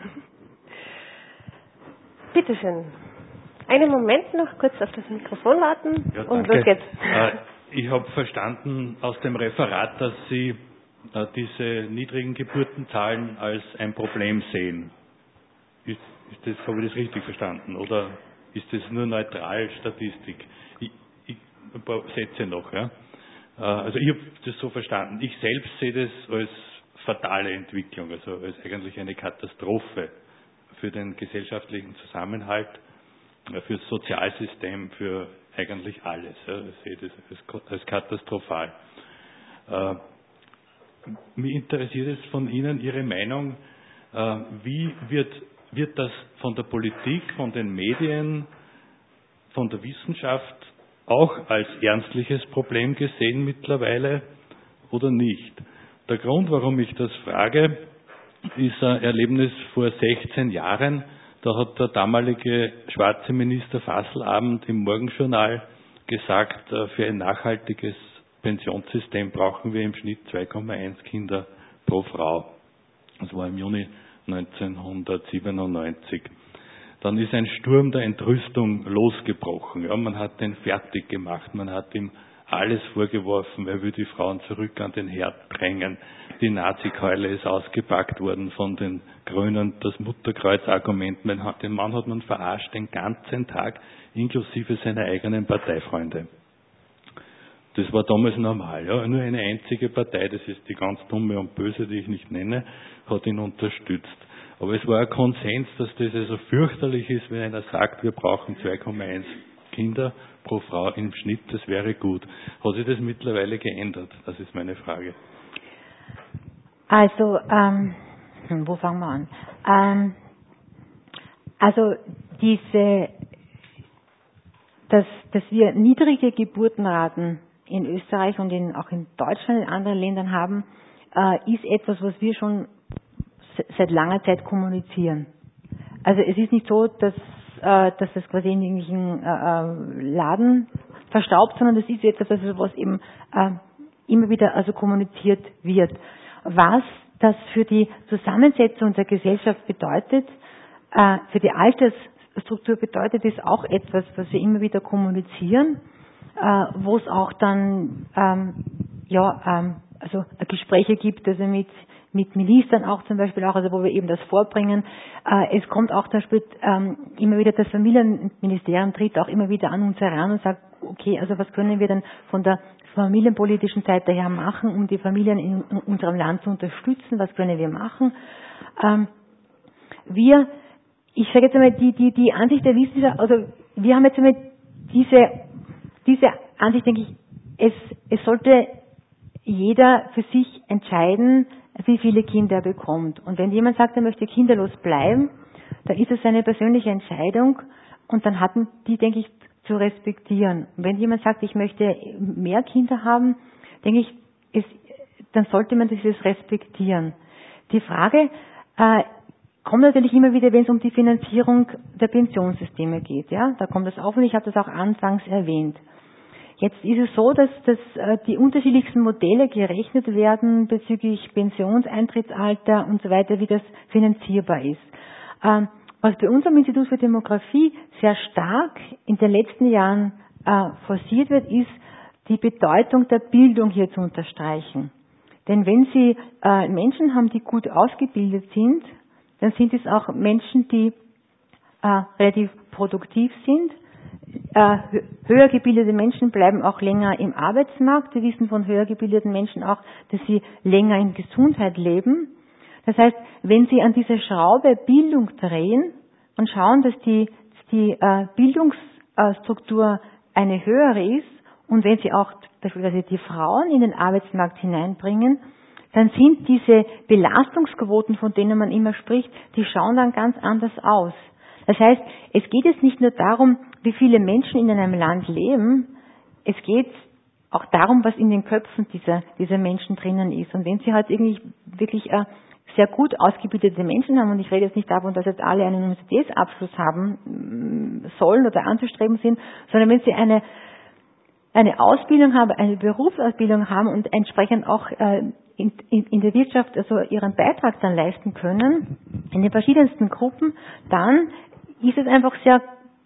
Bitteschön. Einen Moment noch kurz auf das Mikrofon warten
ja,
und los geht's.
Äh, ich habe verstanden aus dem Referat, dass Sie äh, diese niedrigen Geburtenzahlen als ein Problem sehen. Ist, ist das, habe ich das richtig verstanden? Oder ist das nur neutral Statistik? Ich, ich, ein paar Sätze noch. Ja? Äh, also ich habe das so verstanden. Ich selbst sehe das als fatale Entwicklung, also als eigentlich eine Katastrophe für den gesellschaftlichen Zusammenhalt, für das Sozialsystem, für eigentlich alles. Ja, ich sehe das als, als katastrophal. Äh, mich interessiert es von Ihnen Ihre Meinung, äh, wie wird, wird das von der Politik, von den Medien, von der Wissenschaft auch als ernstliches Problem gesehen mittlerweile oder nicht? Der Grund, warum ich das frage, ist ein Erlebnis vor sechzehn Jahren. Da hat der damalige schwarze Minister Fasselabend im Morgenjournal gesagt, für ein nachhaltiges Pensionssystem brauchen wir im Schnitt zwei Komma eins Kinder pro Frau. Das war im Juni neunzehnhundertsiebenundneunzig. Dann ist ein Sturm der Entrüstung losgebrochen. Ja, man hat den fertig gemacht, man hat ihm alles vorgeworfen, er will die Frauen zurück an den Herd drängen. Die Nazi-Keule ist ausgepackt worden von den Grünen, das Mutterkreuz-Argument. Den Mann hat man verarscht den ganzen Tag, inklusive seiner eigenen Parteifreunde. Das war damals normal. Ja. Nur eine einzige Partei, das ist die ganz dumme und böse, die ich nicht nenne, hat ihn unterstützt. Aber es war ein Konsens, dass das also fürchterlich ist, wenn einer sagt, wir brauchen zwei Komma eins Kinder pro Frau im Schnitt, das wäre gut. Hat sich das mittlerweile geändert? Das ist meine Frage.
Also, ähm, wo fangen wir an? Ähm, also diese, dass, dass wir niedrige Geburtenraten in Österreich und in, auch in Deutschland, in anderen Ländern haben, äh, ist etwas, was wir schon seit langer Zeit kommunizieren. Also es ist nicht so, dass äh, dass das quasi in irgendwelchen äh, Laden verstaubt, sondern das ist etwas, also was eben äh, immer wieder also kommuniziert wird. Was das für die Zusammensetzung der Gesellschaft bedeutet, äh, für die Altersstruktur bedeutet, ist auch etwas, was wir immer wieder kommunizieren, äh, wo es auch dann ähm, ja ähm, also Gespräche gibt, also mit mit Ministern auch zum Beispiel auch, also wo wir eben das vorbringen. Äh, es kommt auch zum Beispiel ähm, immer wieder das Familienministerium tritt auch immer wieder an uns heran und sagt, okay, also was können wir denn von der familienpolitischen Seite her machen, um die Familien in, in unserem Land zu unterstützen, was können wir machen. Ähm, wir, ich sage jetzt einmal, die, die, die Ansicht der Wissenschaft, also wir haben jetzt einmal diese, diese Ansicht, denke ich, es, es sollte jeder für sich entscheiden, wie viele Kinder er bekommt. Und wenn jemand sagt, er möchte kinderlos bleiben, dann ist es seine persönliche Entscheidung und dann hatten die, denke ich, zu respektieren. Und wenn jemand sagt, ich möchte mehr Kinder haben, denke ich, ist, dann sollte man dieses respektieren. Die Frage äh, kommt natürlich immer wieder, wenn es um die Finanzierung der Pensionssysteme geht. Ja, da kommt das auf und ich habe das auch anfangs erwähnt. Jetzt ist es so, dass, dass äh, die unterschiedlichsten Modelle gerechnet werden bezüglich Pensionseintrittsalter und so weiter, wie das finanzierbar ist. Ähm, was bei unserem Institut für Demografie sehr stark in den letzten Jahren äh, forciert wird, ist die Bedeutung der Bildung hier zu unterstreichen. Denn wenn Sie äh, Menschen haben, die gut ausgebildet sind, dann sind es auch Menschen, die äh, relativ produktiv sind. Äh, höher gebildete Menschen bleiben auch länger im Arbeitsmarkt. Wir wissen von höher gebildeten Menschen auch, dass sie länger in Gesundheit leben. Das heißt, wenn Sie an dieser Schraube Bildung drehen und schauen, dass die, dass die äh, Bildungsstruktur eine höhere ist und wenn Sie auch beispielsweise die Frauen in den Arbeitsmarkt hineinbringen, dann sind diese Belastungsquoten, von denen man immer spricht, die schauen dann ganz anders aus. Das heißt, es geht jetzt nicht nur darum, wie viele Menschen in einem Land leben, es geht auch darum, was in den Köpfen dieser, dieser Menschen drinnen ist. Und wenn Sie halt irgendwie wirklich äh, sehr gut ausgebildete Menschen haben, und ich rede jetzt nicht davon, dass jetzt alle einen Universitätsabschluss haben sollen oder anzustreben sind, sondern wenn Sie eine, eine Ausbildung haben, eine Berufsausbildung haben und entsprechend auch äh, in, in, in der Wirtschaft also ihren Beitrag dann leisten können, in den verschiedensten Gruppen, dann ist es einfach sehr,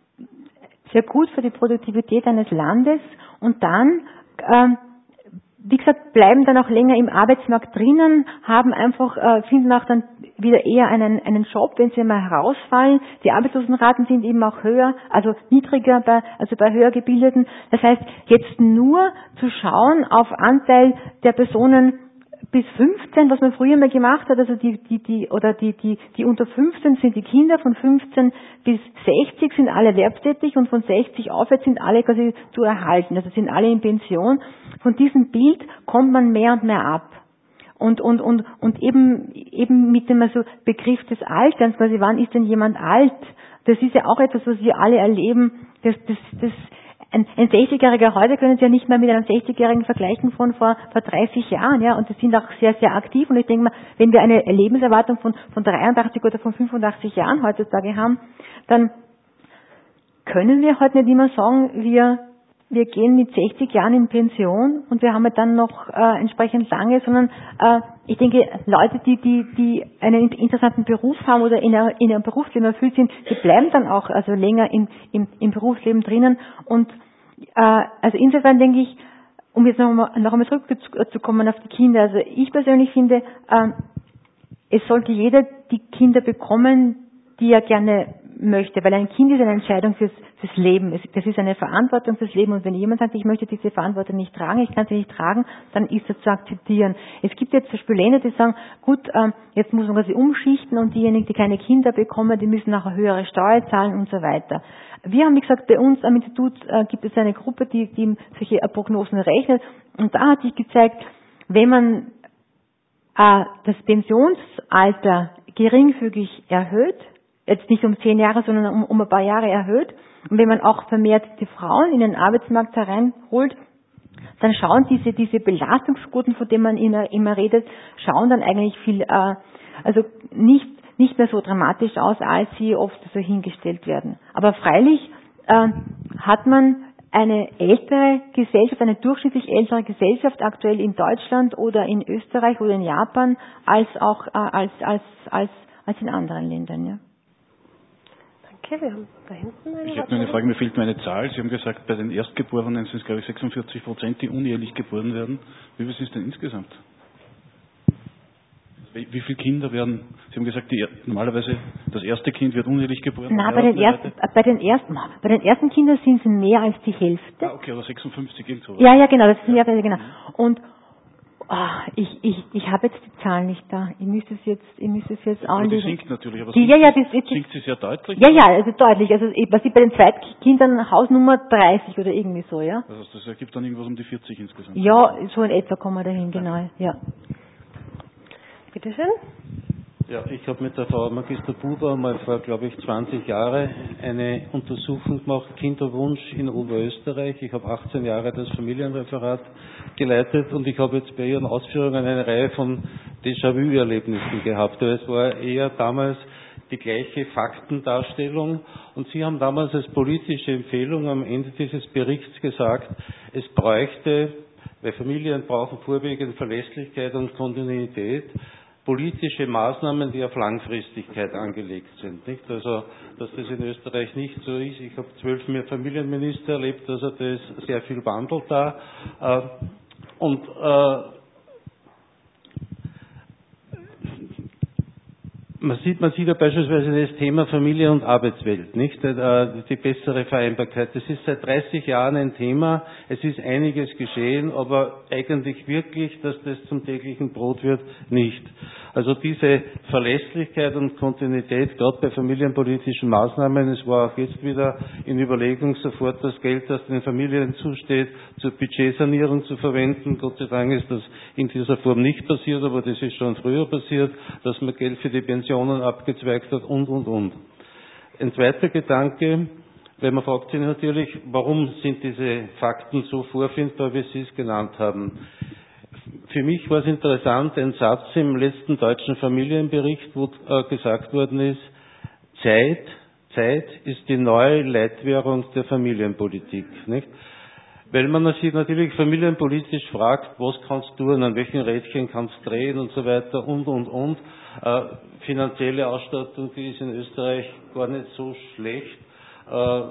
sehr gut für die Produktivität eines Landes und dann, ähm, wie gesagt, bleiben dann auch länger im Arbeitsmarkt drinnen, haben einfach, äh, finden auch dann wieder eher einen, einen Job, wenn sie mal herausfallen. Die Arbeitslosenraten sind eben auch höher, also niedriger bei, also bei höher gebildeten. Das heißt, jetzt nur zu schauen auf Anteil der Personen bis fünfzehn, was man früher mal gemacht hat, also die, die, die, oder die, die, die unter fünfzehn sind die Kinder, von fünfzehn bis sechzig sind alle erwerbstätig und von sechzig aufwärts sind alle quasi zu erhalten, also sind alle in Pension. Von diesem Bild kommt man mehr und mehr ab. Und, und, und, und eben, eben mit dem also Begriff des Alterns, quasi wann ist denn jemand alt? Das ist ja auch etwas, was wir alle erleben, das, das, das, Ein, ein sechzigjähriger heute können Sie ja nicht mehr mit einem sechzigjährigen vergleichen von vor, vor dreißig Jahren, ja, und die sind auch sehr, sehr aktiv und ich denke mal, wenn wir eine Lebenserwartung von, von dreiundachtzig oder von fünfundachtzig Jahren heutzutage haben, dann können wir heute nicht immer sagen, wir, wir gehen mit sechzig Jahren in Pension und wir haben ja dann noch äh, entsprechend lange, sondern äh, ich denke, Leute, die, die, die einen interessanten Beruf haben oder in, einer, in ihrem Berufsleben erfüllt sind, die bleiben dann auch also länger in, im, im Berufsleben drinnen und äh, also insofern denke ich, um jetzt noch einmal, noch einmal zurückzukommen auf die Kinder, also ich persönlich finde, äh, es sollte jeder die Kinder bekommen, die er gerne möchte, weil ein Kind ist eine Entscheidung fürs, fürs Leben. Das ist eine Verantwortung fürs Leben. Und wenn jemand sagt, ich möchte diese Verantwortung nicht tragen, ich kann sie nicht tragen, dann ist das zu akzeptieren. Es gibt jetzt zum Beispiel Länder, die sagen, gut, ähm, jetzt muss man quasi umschichten und diejenigen, die keine Kinder bekommen, die müssen nachher höhere Steuer zahlen und so weiter. Wir haben, wie gesagt, bei uns am Institut äh, gibt es eine Gruppe, die, die solche äh, Prognosen rechnet. Und da hat sich gezeigt, wenn man äh, das Pensionsalter geringfügig erhöht, jetzt nicht um zehn Jahre, sondern um, um ein paar Jahre erhöht. Und wenn man auch vermehrt die Frauen in den Arbeitsmarkt hereinholt, dann schauen diese, diese Belastungsquoten, von denen man immer, immer redet, schauen dann eigentlich viel, äh, also nicht, nicht mehr so dramatisch aus, als sie oft so hingestellt werden. Aber freilich äh, hat man eine ältere Gesellschaft, eine durchschnittlich ältere Gesellschaft aktuell in Deutschland oder in Österreich oder in Japan als auch äh, als als als als in anderen Ländern. Ja.
Danke, wir haben da hinten eine
Ich habe nur eine Frage, mir fehlt mir eine Zahl. Sie haben gesagt, bei den Erstgeborenen sind es, glaube ich, sechsundvierzig Prozent, die unehelich geboren werden. Wie viel ist denn insgesamt? Wie, wie viele Kinder werden, Sie haben gesagt, die, normalerweise das erste Kind wird unehelich geboren?
Na, bei den, ersten, bei, den ersten, bei den ersten Kindern sind es mehr als die Hälfte.
Ah, okay, aber sechsundfünfzig irgendwo.
Ja, ja, genau, das sind ja, genau. Und oh, ich, ich, ich habe jetzt die Zahl nicht da. Ich müsste es jetzt, ich müsste es jetzt
anlegen. Die sinkt natürlich, aber
die,
sinkt,
ja, ja, das, das,
sinkt sie sehr deutlich?
Ja, ja, also deutlich. Also was ich bei den Zweitkindern Hausnummer dreißig oder irgendwie so, ja.
Also das ergibt dann irgendwas um die vierzig insgesamt.
Ja, so in etwa kommen wir dahin, genau, ja.
Bitte schön.
Ja, ich habe mit der Frau Magister Buber mal vor, glaube ich, zwanzig Jahren eine Untersuchung gemacht, Kinderwunsch in Oberösterreich. Ich habe achtzehn Jahre das Familienreferat geleitet und ich habe jetzt bei Ihren Ausführungen eine Reihe von Déjà-vu-Erlebnissen gehabt. Es war eher damals die gleiche Faktendarstellung und Sie haben damals als politische Empfehlung am Ende dieses Berichts gesagt, es bräuchte, weil Familien brauchen vorwiegend Verlässlichkeit und Kontinuität, politische Maßnahmen, die auf Langfristigkeit angelegt sind. Nicht? Also, dass das in Österreich nicht so ist. Ich habe zwölf Familienminister erlebt, also da ist sehr viel Wandel da. Und äh, Man sieht, man sieht ja beispielsweise das Thema Familie und Arbeitswelt, nicht? Die bessere Vereinbarkeit. Das ist seit dreißig Jahren ein Thema. Es ist einiges geschehen, aber eigentlich wirklich, dass das zum täglichen Brot wird, nicht. Also diese Verlässlichkeit und Kontinuität, gerade bei familienpolitischen Maßnahmen, es war auch jetzt wieder in Überlegung, sofort das Geld, das den Familien zusteht, zur Budgetsanierung zu verwenden. Gott sei Dank ist das in dieser Form nicht passiert, aber das ist schon früher passiert, dass man Geld für die Pension abgezweigt hat und, und, und. Ein zweiter Gedanke, weil man fragt sich natürlich, warum sind diese Fakten so vorfindbar, wie Sie es genannt haben. Für mich war es interessant, ein Satz im letzten deutschen Familienbericht, wo äh, gesagt worden ist, Zeit, Zeit ist die neue Leitwährung der Familienpolitik, nicht? Weil man sich natürlich familienpolitisch fragt, was kannst du tun, an welchen Rädchen kannst du drehen und so weiter und, und, und. Äh, finanzielle Ausstattung, die ist in Österreich gar nicht so schlecht. Äh,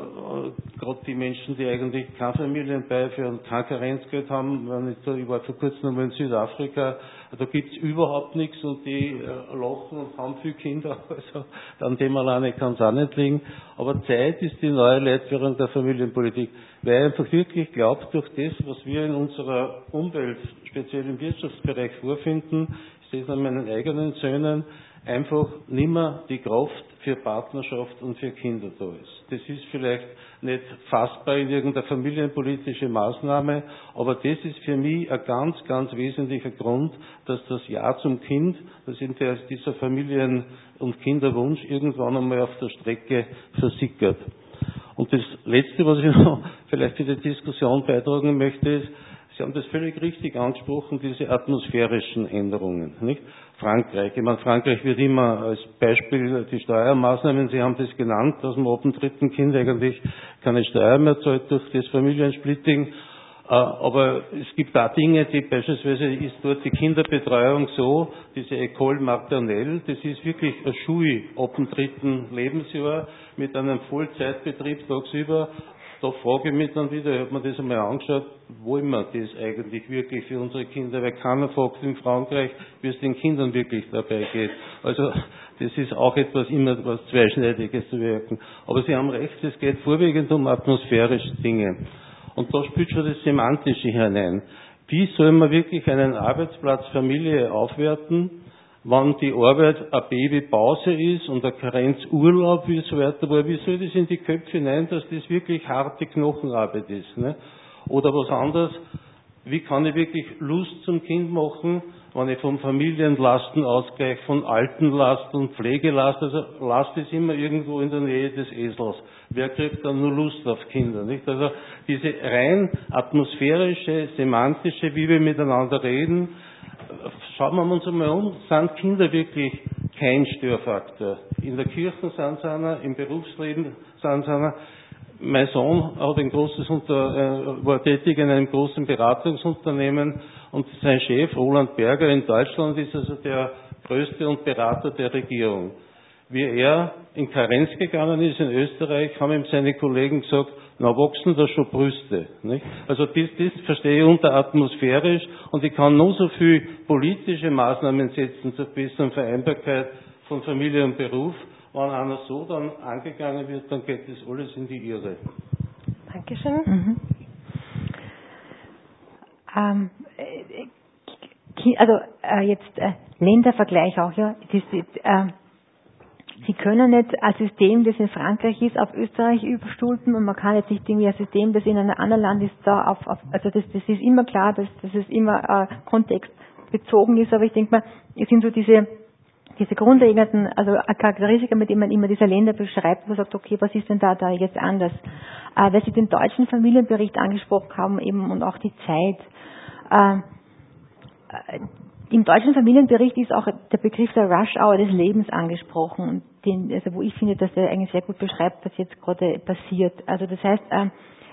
gerade die Menschen, die eigentlich keine Familienbeihilfe und kein Karenzgeld haben, wenn ich, da, ich war vor kurzem einmal in Südafrika, da gibt's überhaupt nichts und die äh, lachen und haben viele Kinder, also an dem alleine kann es auch nicht liegen. Aber Zeit ist die neue Leitwährung der Familienpolitik, weil ich einfach wirklich glaube, durch das, was wir in unserer Umwelt, speziell im Wirtschaftsbereich vorfinden, ich sehe es an meinen eigenen Söhnen, einfach nimmer die Kraft für Partnerschaft und für Kinder da ist. Das ist vielleicht nicht fassbar in irgendeiner familienpolitische Maßnahme, aber das ist für mich ein ganz, ganz wesentlicher Grund, dass das Ja zum Kind, das in der, dieser Familien- und Kinderwunsch irgendwann einmal auf der Strecke versickert. Und das Letzte, was ich noch vielleicht für die Diskussion beitragen möchte, ist, Sie haben das völlig richtig angesprochen, diese atmosphärischen Änderungen, nicht? Frankreich, ich meine, Frankreich wird immer als Beispiel die Steuermaßnahmen, Sie haben das genannt, dass man ab dem dritten Kind eigentlich keine Steuer mehr zahlt durch das Familiensplitting. Aber es gibt auch Dinge, die beispielsweise ist dort die Kinderbetreuung so, diese École Maternelle, das ist wirklich eine Schule ab dem dritten Lebensjahr mit einem Vollzeitbetrieb tagsüber. Da frage ich mich dann wieder, ich habe mir das einmal angeschaut, wollen wir das eigentlich wirklich für unsere Kinder, weil keiner fragt in Frankreich, wie es den Kindern wirklich dabei geht. Also das ist auch etwas immer etwas Zweischneidiges zu wirken. Aber Sie haben recht, es geht vorwiegend um atmosphärische Dinge. Und da spielt schon das Semantische hinein. Wie soll man wirklich einen Arbeitsplatz Familie aufwerten, wann die Arbeit eine Babypause ist und ein Karenzurlaub und so weiter, aber wie soll das in die Köpfe hinein, dass das wirklich harte Knochenarbeit ist, ne? Oder was anderes, wie kann ich wirklich Lust zum Kind machen, wenn ich vom Familienlastenausgleich, von Altenlast und Pflegelast, also Last ist immer irgendwo in der Nähe des Esels. Wer kriegt dann nur Lust auf Kinder, nicht? Also diese rein atmosphärische, semantische, wie wir miteinander reden, schauen wir uns einmal um, sind Kinder wirklich kein Störfaktor. In der Kirche sind sie einer, im Berufsleben sind sie einer. Mein Sohn hat ein großes Unter, äh, war tätig in einem großen Beratungsunternehmen und sein Chef, Roland Berger in Deutschland, ist also der größte und Berater der Regierung. Wie er in Karenz gegangen ist in Österreich, haben ihm seine Kollegen gesagt, na wachsen da schon Brüste. Nicht? Also das, das verstehe ich unter atmosphärisch und ich kann nur so viel politische Maßnahmen setzen zur besseren Vereinbarkeit von Familie und Beruf. Wenn einer so dann angegangen wird, dann geht das alles in die Irre.
Dankeschön.
Mhm. Ähm, also äh, jetzt äh, Ländervergleich auch, ja. Das, äh, Sie können nicht ein System, das in Frankreich ist, auf Österreich überstülpen und man kann jetzt nicht irgendwie ein System, das in einem anderen Land ist, da auf, auf also das, das ist immer klar, dass, dass es immer äh, kontextbezogen ist, aber ich denke mal, es sind so diese diese grundlegenden, also Charakteristika, mit denen man immer diese Länder beschreibt, wo man sagt, okay, was ist denn da da jetzt anders? Äh, weil Sie den deutschen Familienbericht angesprochen haben eben und auch die Zeit. Äh, äh, Im deutschen Familienbericht ist auch der Begriff der Rush Hour des Lebens angesprochen, und den, also wo ich finde, dass der eigentlich sehr gut beschreibt, was jetzt gerade passiert. Also das heißt, äh,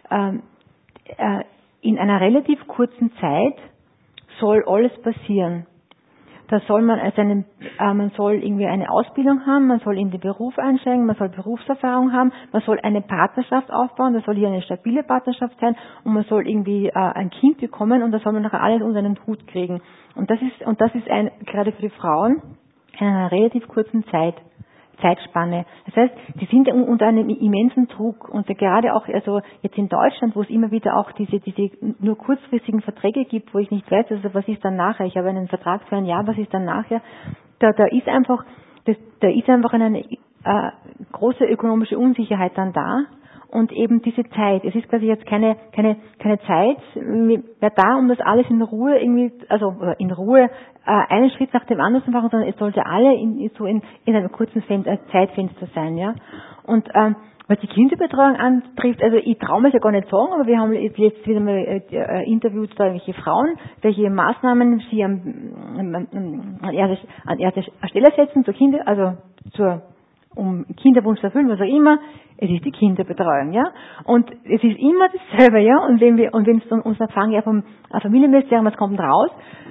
äh, in einer relativ kurzen Zeit soll alles passieren. Da soll man also einen, äh, man soll irgendwie eine Ausbildung haben, man soll in den Beruf einsteigen, man soll Berufserfahrung haben, man soll eine Partnerschaft aufbauen, das soll hier eine stabile Partnerschaft sein, und man soll irgendwie äh, ein Kind bekommen, und das soll man nachher alles unter einen Hut kriegen. Und das ist, und das ist ein, gerade für die Frauen in einer relativ kurzen Zeit, Zeitspanne. Das heißt, die sind unter einem immensen Druck, und gerade auch, also jetzt in Deutschland, wo es immer wieder auch diese, diese nur kurzfristigen Verträge gibt, wo ich nicht weiß, also was ist dann nachher? Ich habe einen Vertrag für ein Jahr, was ist dann nachher? Da, da ist einfach, das, da ist einfach eine äh, große ökonomische Unsicherheit dann da. Und eben diese Zeit. Es ist quasi jetzt keine, keine, keine Zeit mehr da, um das alles in Ruhe irgendwie, also in Ruhe, äh, einen Schritt nach dem anderen zu machen, sondern es sollte alle in, so in, in einem kurzen Fen- äh, Zeitfenster sein, ja. Und, ähm, was die Kinderbetreuung antrifft, also ich traue mich ja gar nicht sagen, aber wir haben jetzt wieder mal äh, interviewt da irgendwelche Frauen, welche Maßnahmen sie an, an, an, erste, an erste Stelle setzen zur Kinder, also zur, um Kinderwunsch zu erfüllen, was auch immer. Es ist die Kinderbetreuung, ja. Und es ist immer dasselbe, ja. Und wenn wir, und wenn es uns dann fragen, ja, vom Familienministerium, was kommt denn raus?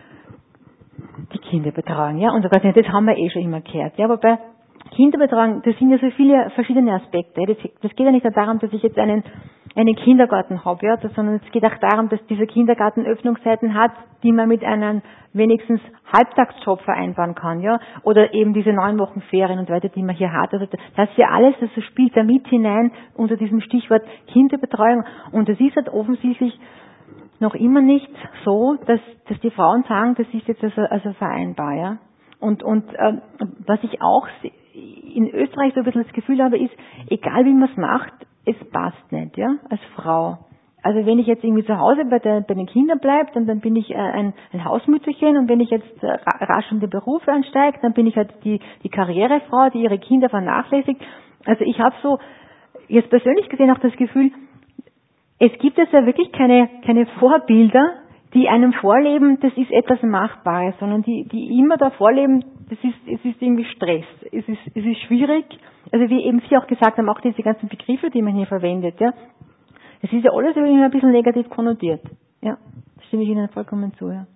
Die Kinderbetreuung, ja. Und so quasi, das haben wir eh schon immer gehört, ja. Aber bei Kinderbetreuung, das sind ja so viele verschiedene Aspekte. Das, das geht ja nicht nur darum, dass ich jetzt einen, einen Kindergarten habe, ja, sondern es geht auch darum, dass dieser Kindergarten Öffnungszeiten hat, die man mit einem wenigstens Halbtagsjob vereinbaren kann, ja, oder eben diese neun Wochen Ferien und so weiter, die man hier hat. Also das hier alles, das spielt da mit hinein unter diesem Stichwort Kinderbetreuung, und es ist halt offensichtlich noch immer nicht so, dass, dass die Frauen sagen, das ist jetzt also, also vereinbar, ja. Und, und äh, was ich auch in Österreich so ein bisschen das Gefühl habe, ist, egal wie man es macht, es passt nicht, ja, als Frau. Also wenn ich jetzt irgendwie zu Hause bei, der, bei den Kindern bleibe, dann, dann bin ich äh, ein, ein Hausmütterchen, und wenn ich jetzt äh, rasch in den Beruf einsteige, dann bin ich halt die, die Karrierefrau, die ihre Kinder vernachlässigt. Also ich habe so jetzt persönlich gesehen auch das Gefühl, es gibt jetzt ja wirklich keine, keine Vorbilder, die einem vorleben, das ist etwas Machbares, sondern die, die immer da vorleben, das ist, es ist irgendwie Stress, es ist, es ist schwierig. Also wie eben Sie auch gesagt haben, auch diese ganzen Begriffe, die man hier verwendet, ja. Es ist ja alles irgendwie ein bisschen negativ konnotiert. Ja, da stimme ich Ihnen vollkommen zu, ja.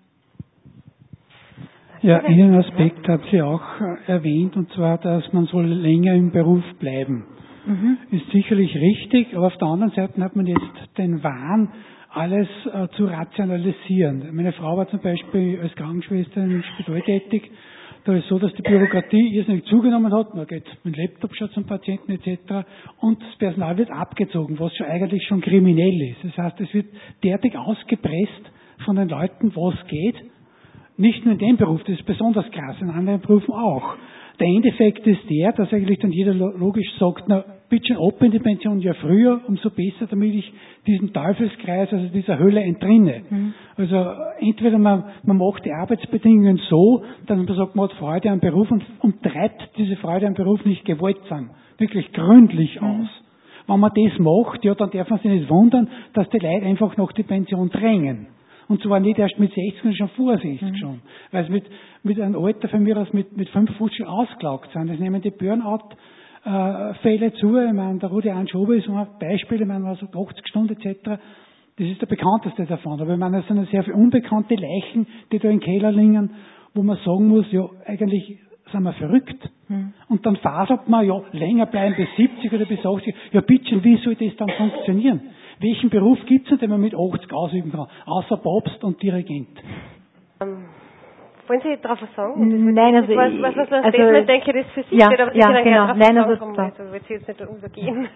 Ja, einen Aspekt hat sie auch erwähnt, und zwar, dass man soll länger im Beruf bleiben. Mhm. Ist sicherlich richtig, aber auf der anderen Seite hat man jetzt den Wahn, alles äh, zu rationalisieren. Meine Frau war zum Beispiel als Krankenschwester im Spital tätig. Da ist so, dass die Bürokratie irrsinnig zugenommen hat. Man geht mit dem Laptop schon zum Patienten et cetera. Und das Personal wird abgezogen, was schon eigentlich schon kriminell ist. Das heißt, es wird derartig ausgepresst von den Leuten, was geht. Nicht nur in dem Beruf, das ist besonders krass, in anderen Berufen auch. Der Endeffekt ist der, dass eigentlich dann jeder logisch sagt, na, bitte schon ab in die Pension, ja früher, umso besser, damit ich diesen Teufelskreis, also dieser Hölle entrinne. Mhm. Also entweder man, man macht die Arbeitsbedingungen so, dass man sagt, man hat Freude am Beruf und, und treibt diese Freude am Beruf nicht gewaltsam, wirklich gründlich mhm. aus. Wenn man das macht, ja, dann darf man sich nicht wundern, dass die Leute einfach nach die Pension drängen. Und zwar nicht erst mit sechzig, sondern schon vor sechzig
Mhm.
schon. Weil sie mit, mit einem Alter von mir aus mit, mit fünfundfünfzig schon ausgelaugt sind. Das nehmen die Burnout-Fälle zu. Ich meine, der Rudi Anschober ist ein Beispiel, ich meine, also achtzig Stunden et cetera. Das ist der bekannteste davon. Aber ich meine, es sind sehr viele unbekannte Leichen, die da im Keller liegen, wo man sagen muss, ja, eigentlich sind wir verrückt.
Mhm.
Und dann fasert man, ja, länger bleiben bis siebzig oder bis achtzig. Ja, bitte, wie soll das dann funktionieren? Welchen Beruf gibt es denn, den man mit achtzig ausüben kann? Außer Papst und Dirigent.
Ähm, wollen Sie darauf was sagen?
Nein, also
was,
ich-
was, was, was
also-
Statement denke, das für Sie
Ja,
steht, aber Sie
ja,
können
genau.
gerne
Nein,
darauf
also
sagen,
da-
also will Sie jetzt nicht übergehen.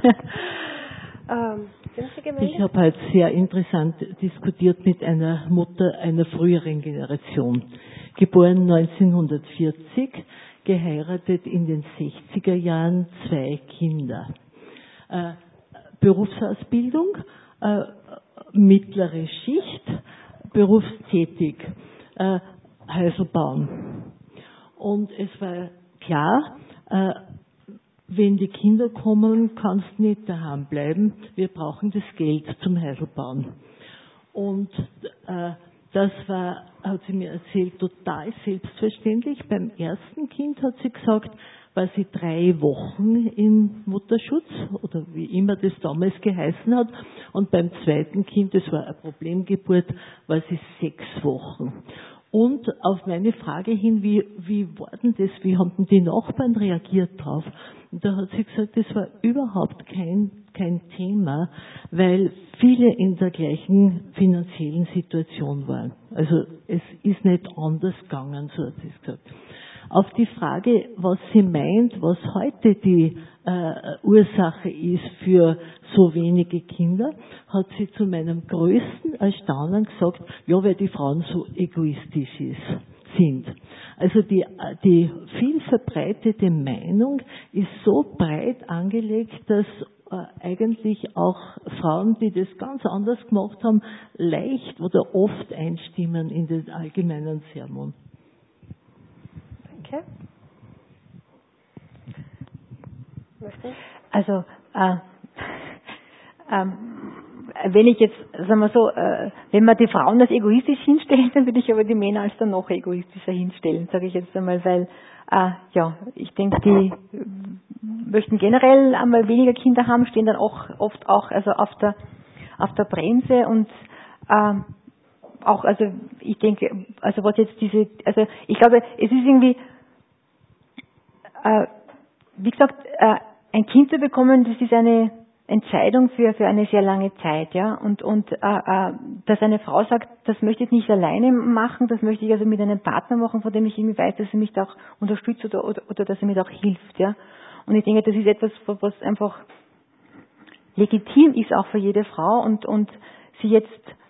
ähm, sind Sie gemeldet?
Ich habe heute sehr interessant diskutiert mit einer Mutter einer früheren Generation. Geboren neunzehnhundertvierzig, geheiratet in den sechziger Jahren, zwei Kinder. Äh, Berufsausbildung, äh, mittlere Schicht, berufstätig, äh, Häusl bauen. Und es war klar, äh, wenn die Kinder kommen, kannst du nicht daheim bleiben. Wir brauchen das Geld zum Häusl bauen. Und äh, das war, hat sie mir erzählt, total selbstverständlich. Beim ersten Kind hat sie gesagt, war sie drei Wochen im Mutterschutz oder wie immer das damals geheißen hat. Und beim zweiten Kind, das war eine Problemgeburt, war sie sechs Wochen. Und auf meine Frage hin, wie, wie war denn das, wie haben denn die Nachbarn reagiert drauf? Und da hat sie gesagt, das war überhaupt kein, kein Thema, weil viele in der gleichen finanziellen Situation waren. Also es ist nicht anders gegangen, so hat sie es gesagt. Auf die Frage, was sie meint, was heute die äh, Ursache ist für so wenige Kinder, hat sie zu meinem größten Erstaunen gesagt, ja, weil die Frauen so egoistisch ist, sind. Also die, die viel verbreitete Meinung ist so breit angelegt, dass äh, eigentlich auch Frauen, die das ganz anders gemacht haben, leicht oder oft einstimmen in den allgemeinen Sermon.
Okay. Möchten?
Also, äh, ähm, wenn ich jetzt, sagen wir so, äh, wenn wir die Frauen als egoistisch hinstellen, dann würde ich aber die Männer als dann noch egoistischer hinstellen, sage ich jetzt einmal, weil, äh, ja, ich denke, die möchten generell einmal weniger Kinder haben, stehen dann auch oft auch, also auf der, auf der Bremse und, äh, auch, also, ich denke, also was jetzt diese, also, ich glaube, es ist irgendwie, äh, wie gesagt, äh, ein Kind zu bekommen, das ist eine Entscheidung für, für eine sehr lange Zeit, ja. Und, und äh, äh, dass eine Frau sagt, das möchte ich nicht alleine machen, das möchte ich also mit einem Partner machen, von dem ich irgendwie weiß, dass er mich da auch unterstützt oder, oder, oder dass er mir da auch hilft, ja. Und ich denke, das ist etwas, was einfach legitim ist auch für jede Frau und, und sie jetzt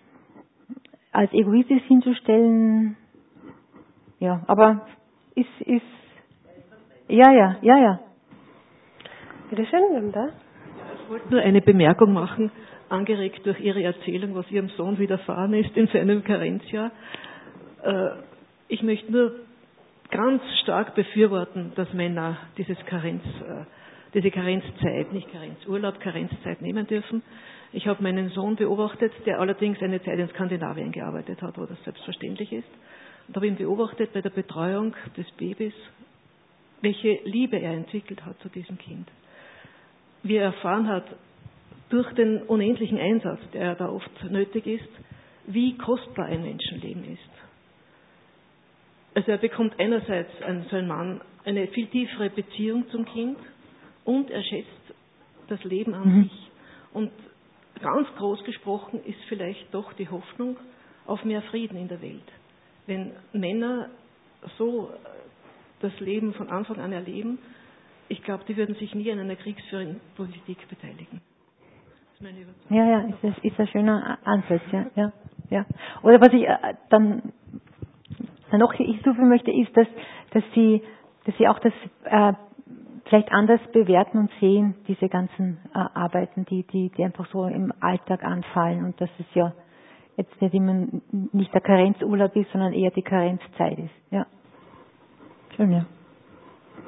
als egoistisch hinzustellen, ja, aber ist, ist, ja, ja, ja, ja.
Bitte schön, wir haben da.
Ich wollte nur eine Bemerkung machen, angeregt durch Ihre Erzählung, was Ihrem Sohn widerfahren ist in seinem Karenzjahr. Ich möchte nur ganz stark befürworten, dass Männer dieses Karenz, diese Karenzzeit, nicht Karenzurlaub, Karenzzeit nehmen dürfen. Ich habe meinen Sohn beobachtet, der allerdings eine Zeit in Skandinavien gearbeitet hat, wo das selbstverständlich ist. Und habe ihn beobachtet bei der Betreuung des Babys, welche Liebe er entwickelt hat zu diesem Kind. Wie er erfahren hat, durch den unendlichen Einsatz, der da oft nötig ist, wie kostbar ein Menschenleben ist. Also er bekommt einerseits, ein, so ein Mann, eine viel tiefere Beziehung zum Kind und er schätzt das Leben an
Mhm.
sich. Und ganz groß gesprochen ist vielleicht doch die Hoffnung auf mehr Frieden in der Welt. Wenn Männer so das Leben von Anfang an erleben, ich glaube, die würden sich nie an einer kriegsführenden Politik beteiligen. Das ist meine Überzeugung.
Ja, ja, ist, das, ist ein schöner Ansatz, ja, ja, ja. Oder was ich äh, dann noch hinzufügen möchte, ist, dass, dass sie, dass sie auch das äh, vielleicht anders bewerten und sehen, diese ganzen äh, Arbeiten, die, die, die einfach so im Alltag anfallen und dass es ja jetzt nicht immer nicht der Karenzurlaub ist, sondern eher die Karenzzeit ist, ja. Schön, ja.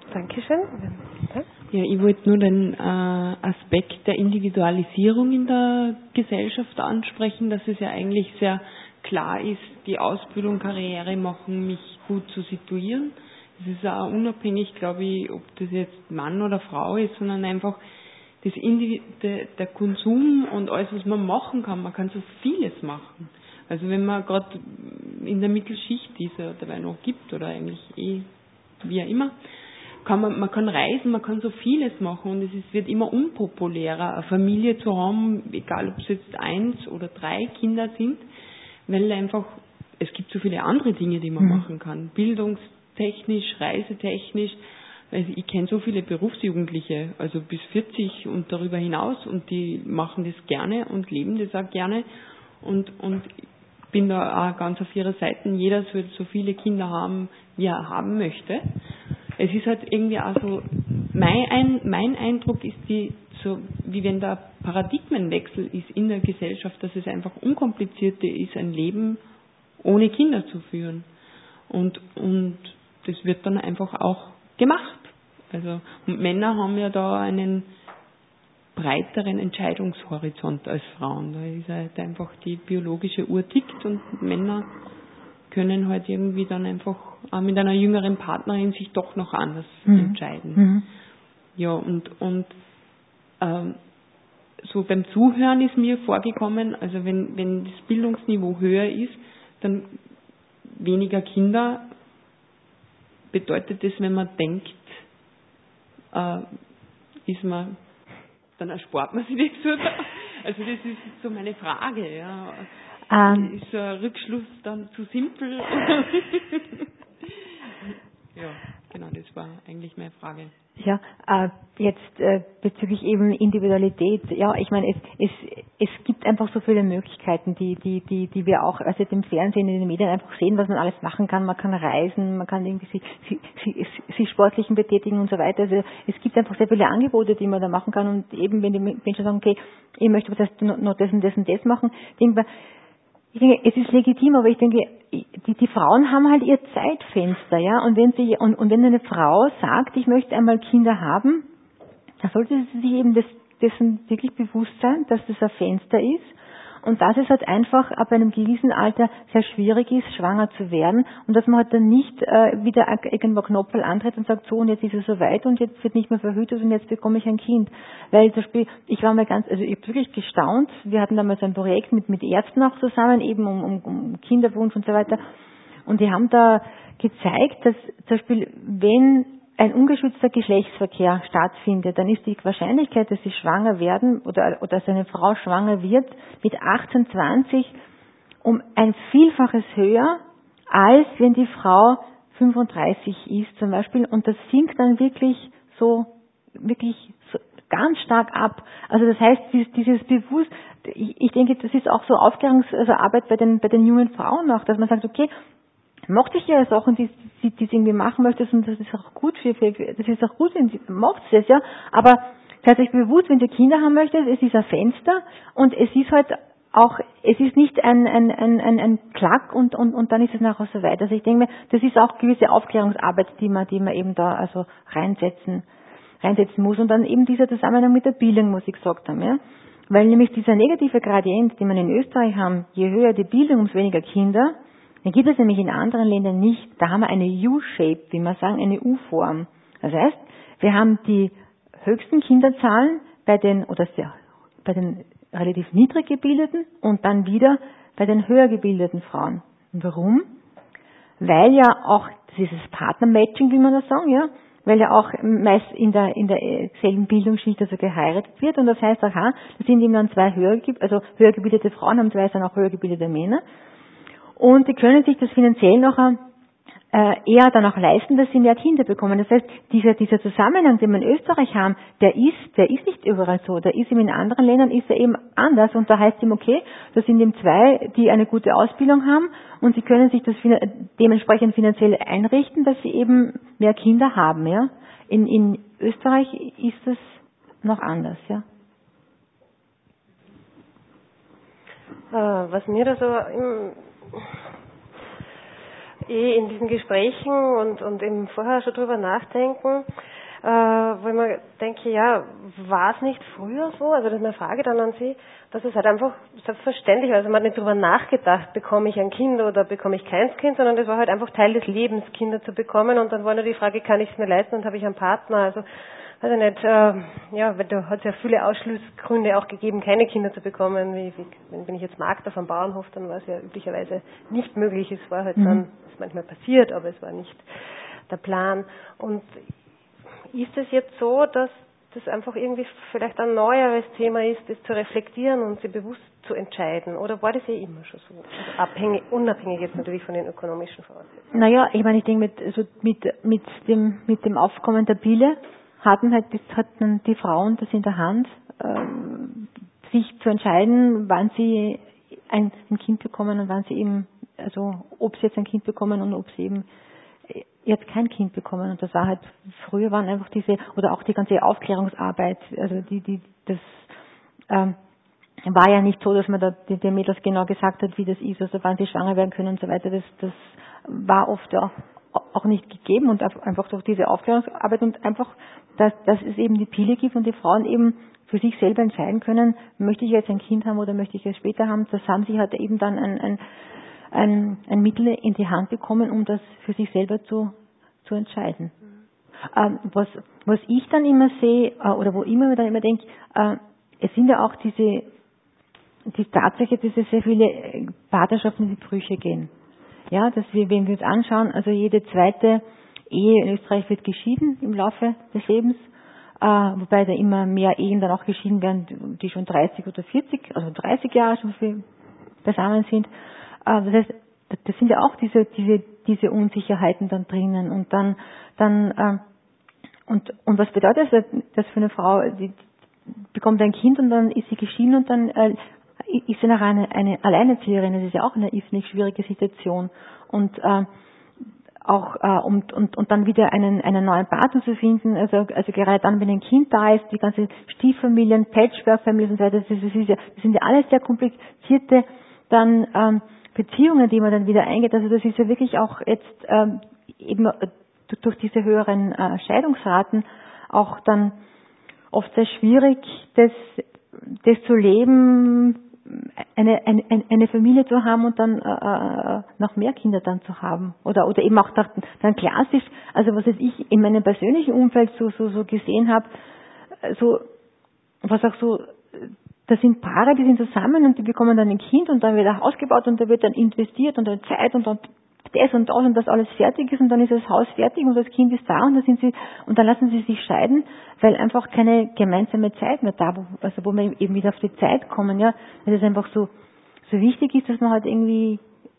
Dankeschön.
Ja, ich wollte nur den äh, Aspekt der Individualisierung in der Gesellschaft ansprechen, dass es ja eigentlich sehr klar ist, die Ausbildung, Karriere machen, mich gut zu situieren. Das ist auch unabhängig, glaube ich, ob das jetzt Mann oder Frau ist, sondern einfach das Indiv- der, der Konsum und alles, was man machen kann. Man kann so vieles machen. Also wenn man gerade in der Mittelschicht ist oder dabei noch gibt oder eigentlich eh wie auch immer, kann man, man kann reisen, man kann so vieles machen und es ist, wird immer unpopulärer, eine Familie zu haben, egal ob es jetzt eins oder drei Kinder sind, weil einfach, es gibt so viele andere Dinge, die man mhm. machen kann. Bildungstechnisch, reisetechnisch. Also ich kenne so viele Berufsjugendliche, also bis vierzig und darüber hinaus und die machen das gerne und leben das auch gerne und, und bin da auch ganz auf ihrer Seite. Jeder soll so viele Kinder haben, wie er haben möchte. Es ist halt irgendwie auch so, mein, ein, mein Eindruck ist die, so wie wenn da Paradigmenwechsel ist in der Gesellschaft, dass es einfach unkomplizierter ist, ein Leben ohne Kinder zu führen. Und, und das wird dann einfach auch gemacht. Also, und Männer haben ja da einen breiteren Entscheidungshorizont als Frauen. Da ist halt einfach die biologische Uhr tickt und Männer können halt irgendwie dann einfach auch mit einer jüngeren Partnerin sich doch noch anders mhm. entscheiden. Mhm. Ja, und, und ähm, so beim Zuhören ist mir vorgekommen, also wenn, wenn das Bildungsniveau höher ist, dann weniger Kinder bedeutet das, wenn man denkt, äh, ist man, dann erspart man sich das. Also das ist so meine Frage, ja. Um, ist so ein Rückschluss dann zu simpel? Ja, genau, das war eigentlich meine Frage.
Ja, äh, jetzt äh, bezüglich eben Individualität, ja, ich meine, es, es, es gibt einfach so viele Möglichkeiten, die, die, die, die wir auch, also im Fernsehen, in den Medien einfach sehen, was man alles machen kann. Man kann reisen, man kann irgendwie sich, sich, sich sportlichen betätigen und so weiter. Also es gibt einfach sehr viele Angebote, die man da machen kann und eben, wenn die Menschen sagen, okay, ich möchte das noch das und das und das machen, denken wir, ich denke, es ist legitim, aber ich denke, die, die Frauen haben halt ihr Zeitfenster, ja, und wenn sie, und, und wenn eine Frau sagt, ich möchte einmal Kinder haben, dann sollte sie sich eben des, dessen wirklich bewusst sein, dass das ein Fenster ist und dass es halt einfach ab einem gewissen Alter sehr schwierig ist, schwanger zu werden und dass man halt dann nicht äh, wieder irgendwo Knopfel antritt und sagt, so und jetzt ist es soweit und jetzt wird nicht mehr verhütet und jetzt bekomme ich ein Kind. Weil zum Beispiel, ich war mal ganz, also ich habe wirklich gestaunt, wir hatten damals ein Projekt mit, mit Ärzten auch zusammen, eben um, um, um Kinderwunsch und so weiter und die haben da gezeigt, dass zum Beispiel, wenn ein ungeschützter Geschlechtsverkehr stattfindet, dann ist die Wahrscheinlichkeit, dass sie schwanger werden oder, oder dass eine Frau schwanger wird, mit achtzehn, zwanzig um ein Vielfaches höher, als wenn die Frau fünfunddreißig ist zum Beispiel. Und das sinkt dann wirklich so, wirklich so ganz stark ab. Also das heißt, dieses Bewusst, ich denke, das ist auch so Aufklärungsarbeit bei den, bei den jungen Frauen auch, dass man sagt, okay, macht sich ja Sachen, die, die, die sie irgendwie machen möchtest und das ist auch gut für, für das ist auch gut, wenn sie macht es ja, aber seid euch bewusst, wenn ihr Kinder haben möchtet, es ist ein Fenster und es ist halt auch, es ist nicht ein, ein, ein, ein, ein Klack und, und, und dann ist es nachher so weit. Also ich denke mir, das ist auch gewisse Aufklärungsarbeit, die man, die man eben da also reinsetzen, reinsetzen muss und dann eben dieser Zusammenhang mit der Bildung, muss ich gesagt haben, ja. Weil nämlich dieser negative Gradient, den wir in Österreich haben, je höher die Bildung, umso weniger Kinder. Den gibt es nämlich in anderen Ländern nicht. Da haben wir eine U-Shape, wie wir sagen, eine U-Form. Das heißt, wir haben die höchsten Kinderzahlen bei den, oder sehr, bei den relativ niedrig gebildeten und dann wieder bei den höher gebildeten Frauen. Und warum? Weil ja auch dieses Partner-Matching, wie man das sagen, ja, weil ja auch meist in der, in der selben Bildungsschicht also geheiratet wird und das heißt, aha, das sind eben dann zwei höher, also höher gebildete Frauen haben zwei dann auch höher gebildete Männer. Und die können sich das finanziell noch äh, eher dann auch leisten, dass sie mehr Kinder bekommen. Das heißt, dieser, dieser Zusammenhang, den wir in Österreich haben, der ist, der ist nicht überall so. Der ist eben in anderen Ländern ist er eben anders. Und da heißt es eben, okay, das sind eben zwei, die eine gute Ausbildung haben und sie können sich das dementsprechend finanziell einrichten, dass sie eben mehr Kinder haben. Ja, in, in Österreich ist es noch anders. Ja.
Was mir da so im eh in diesen Gesprächen und, und eben vorher schon drüber nachdenken, äh, wo ich mir denke, ja, war es nicht früher so? Also das ist eine Frage dann an Sie, dass es halt einfach selbstverständlich war. Also man hat nicht drüber nachgedacht, bekomme ich ein Kind oder bekomme ich kein Kind, sondern das war halt einfach Teil des Lebens, Kinder zu bekommen. Und dann war nur die Frage, kann ich es mir leisten und habe ich einen Partner? Also weiß ich nicht, äh, ja, weil da hat es ja viele Ausschlussgründe auch gegeben, keine Kinder zu bekommen. Wie, wie, wenn, wenn ich jetzt Magd auf einem Bauernhof, dann war es ja üblicherweise nicht möglich. Es war halt mhm. dann, ist manchmal passiert, aber es war nicht der Plan. Und ist es jetzt so, dass das einfach irgendwie vielleicht ein neueres Thema ist, das zu reflektieren und sich bewusst zu entscheiden? Oder war das ja immer schon so? Also abhängig, unabhängig jetzt natürlich von den ökonomischen Voraussetzungen.
Naja, ich meine, ich denke, mit, also mit, mit, dem, mit dem Aufkommen der Pille hatten halt, das hatten die Frauen das in der Hand, ähm, sich zu entscheiden, wann sie ein, ein Kind bekommen und wann sie eben, also ob sie jetzt ein Kind bekommen und ob sie eben jetzt kein Kind bekommen. Und das war halt, früher waren einfach diese, oder auch die ganze Aufklärungsarbeit, also die, die, das ähm, war ja nicht so, dass man da den Mädels genau gesagt hat, wie das ist, also wann sie schwanger werden können und so weiter. Das, das war oft auch, auch nicht gegeben und einfach durch diese Aufklärungsarbeit und einfach, dass, dass es eben die Pille gibt und die Frauen eben für sich selber entscheiden können, möchte ich jetzt ein Kind haben oder möchte ich es später haben. Das haben sie halt eben dann ein, ein Ein, ein Mittel in die Hand bekommen, um das für sich selber zu, zu entscheiden. Mhm. Ähm, was, was ich dann immer sehe, äh, oder wo ich immer dann immer denke, äh, es sind ja auch diese, die Tatsache, dass es sehr viele Partnerschaften in die Brüche gehen. Ja, dass wir, wenn wir uns anschauen, also jede zweite Ehe in Österreich wird geschieden im Laufe des Lebens, äh, wobei da immer mehr Ehen dann auch geschieden werden, die schon dreißig oder vierzig, also dreißig Jahre schon viel beisammen sind. Das heißt, das sind ja auch diese, diese, diese Unsicherheiten dann drinnen und dann, dann, äh, und, und was bedeutet das, dass für eine Frau, die bekommt ein Kind und dann ist sie geschieden und dann äh, ist sie nachher eine, eine Alleinerzieherin. Das ist ja auch eine irrsinnig schwierige Situation und äh, auch äh, und, und, und dann wieder einen, einen neuen Partner zu finden, also, also gerade dann, wenn ein Kind da ist, die ganze Stieffamilien, Patchwork-Familien und so weiter, das, das, ist ja, das sind ja alles sehr komplizierte dann ähm, Beziehungen, die man dann wieder eingeht. Also das ist ja wirklich auch jetzt ähm, eben durch diese höheren äh, Scheidungsraten auch dann oft sehr schwierig, das, das zu leben, eine, eine, eine Familie zu haben und dann äh, noch mehr Kinder dann zu haben. Oder oder eben auch dann klassisch, also was jetzt ich in meinem persönlichen Umfeld so so so gesehen habe, so was auch so, das sind Paare, die sind zusammen und die bekommen dann ein Kind und dann wird ein Haus gebaut und da wird dann investiert und dann Zeit und dann das und das und das alles fertig ist und dann ist das Haus fertig und das Kind ist da und dann sind sie und dann lassen sie sich scheiden, weil einfach keine gemeinsame Zeit mehr da, wo, also wo wir eben wieder auf die Zeit kommen, ja, weil es einfach so so wichtig ist, dass man halt irgendwie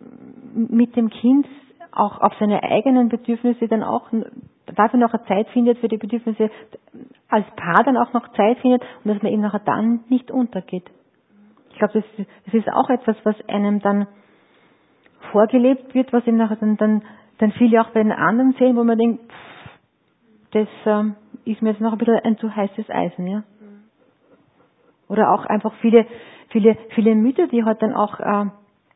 mit dem Kind auch auf seine eigenen Bedürfnisse dann auch dafür noch eine Zeit findet, für die Bedürfnisse als Paar dann auch noch Zeit findet und dass man eben nachher dann nicht untergeht. Ich glaube, das, das ist auch etwas, was einem dann vorgelebt wird, was eben nachher dann, dann, dann viele auch bei den anderen sehen, wo man denkt, pff, das ähm, ist mir jetzt noch ein bisschen ein zu heißes Eisen, ja. Oder auch einfach viele, viele, viele Mütter, die halt dann auch äh,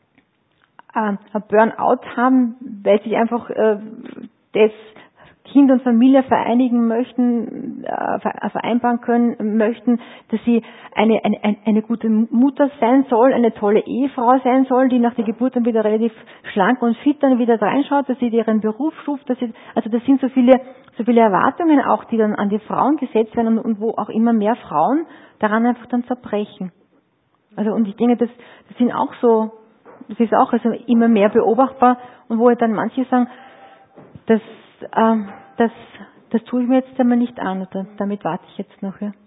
ein Burnout haben, weil sich einfach äh, das Kind und Familie vereinigen möchten, äh, vereinbaren können möchten, dass sie eine, eine, eine gute Mutter sein soll, eine tolle Ehefrau sein soll, die nach der Geburt dann wieder relativ schlank und fit dann wieder reinschaut, dass sie ihren Beruf schufft, dass sie, also das sind so viele, so viele Erwartungen auch, die dann an die Frauen gesetzt werden und, und wo auch immer mehr Frauen daran einfach dann zerbrechen. Also und ich denke, das, das sind auch so, das ist auch also immer mehr beobachtbar und wo dann manche sagen, dass ähm, das, das tue ich mir jetzt einmal nicht an oder damit warte ich jetzt noch. Ja.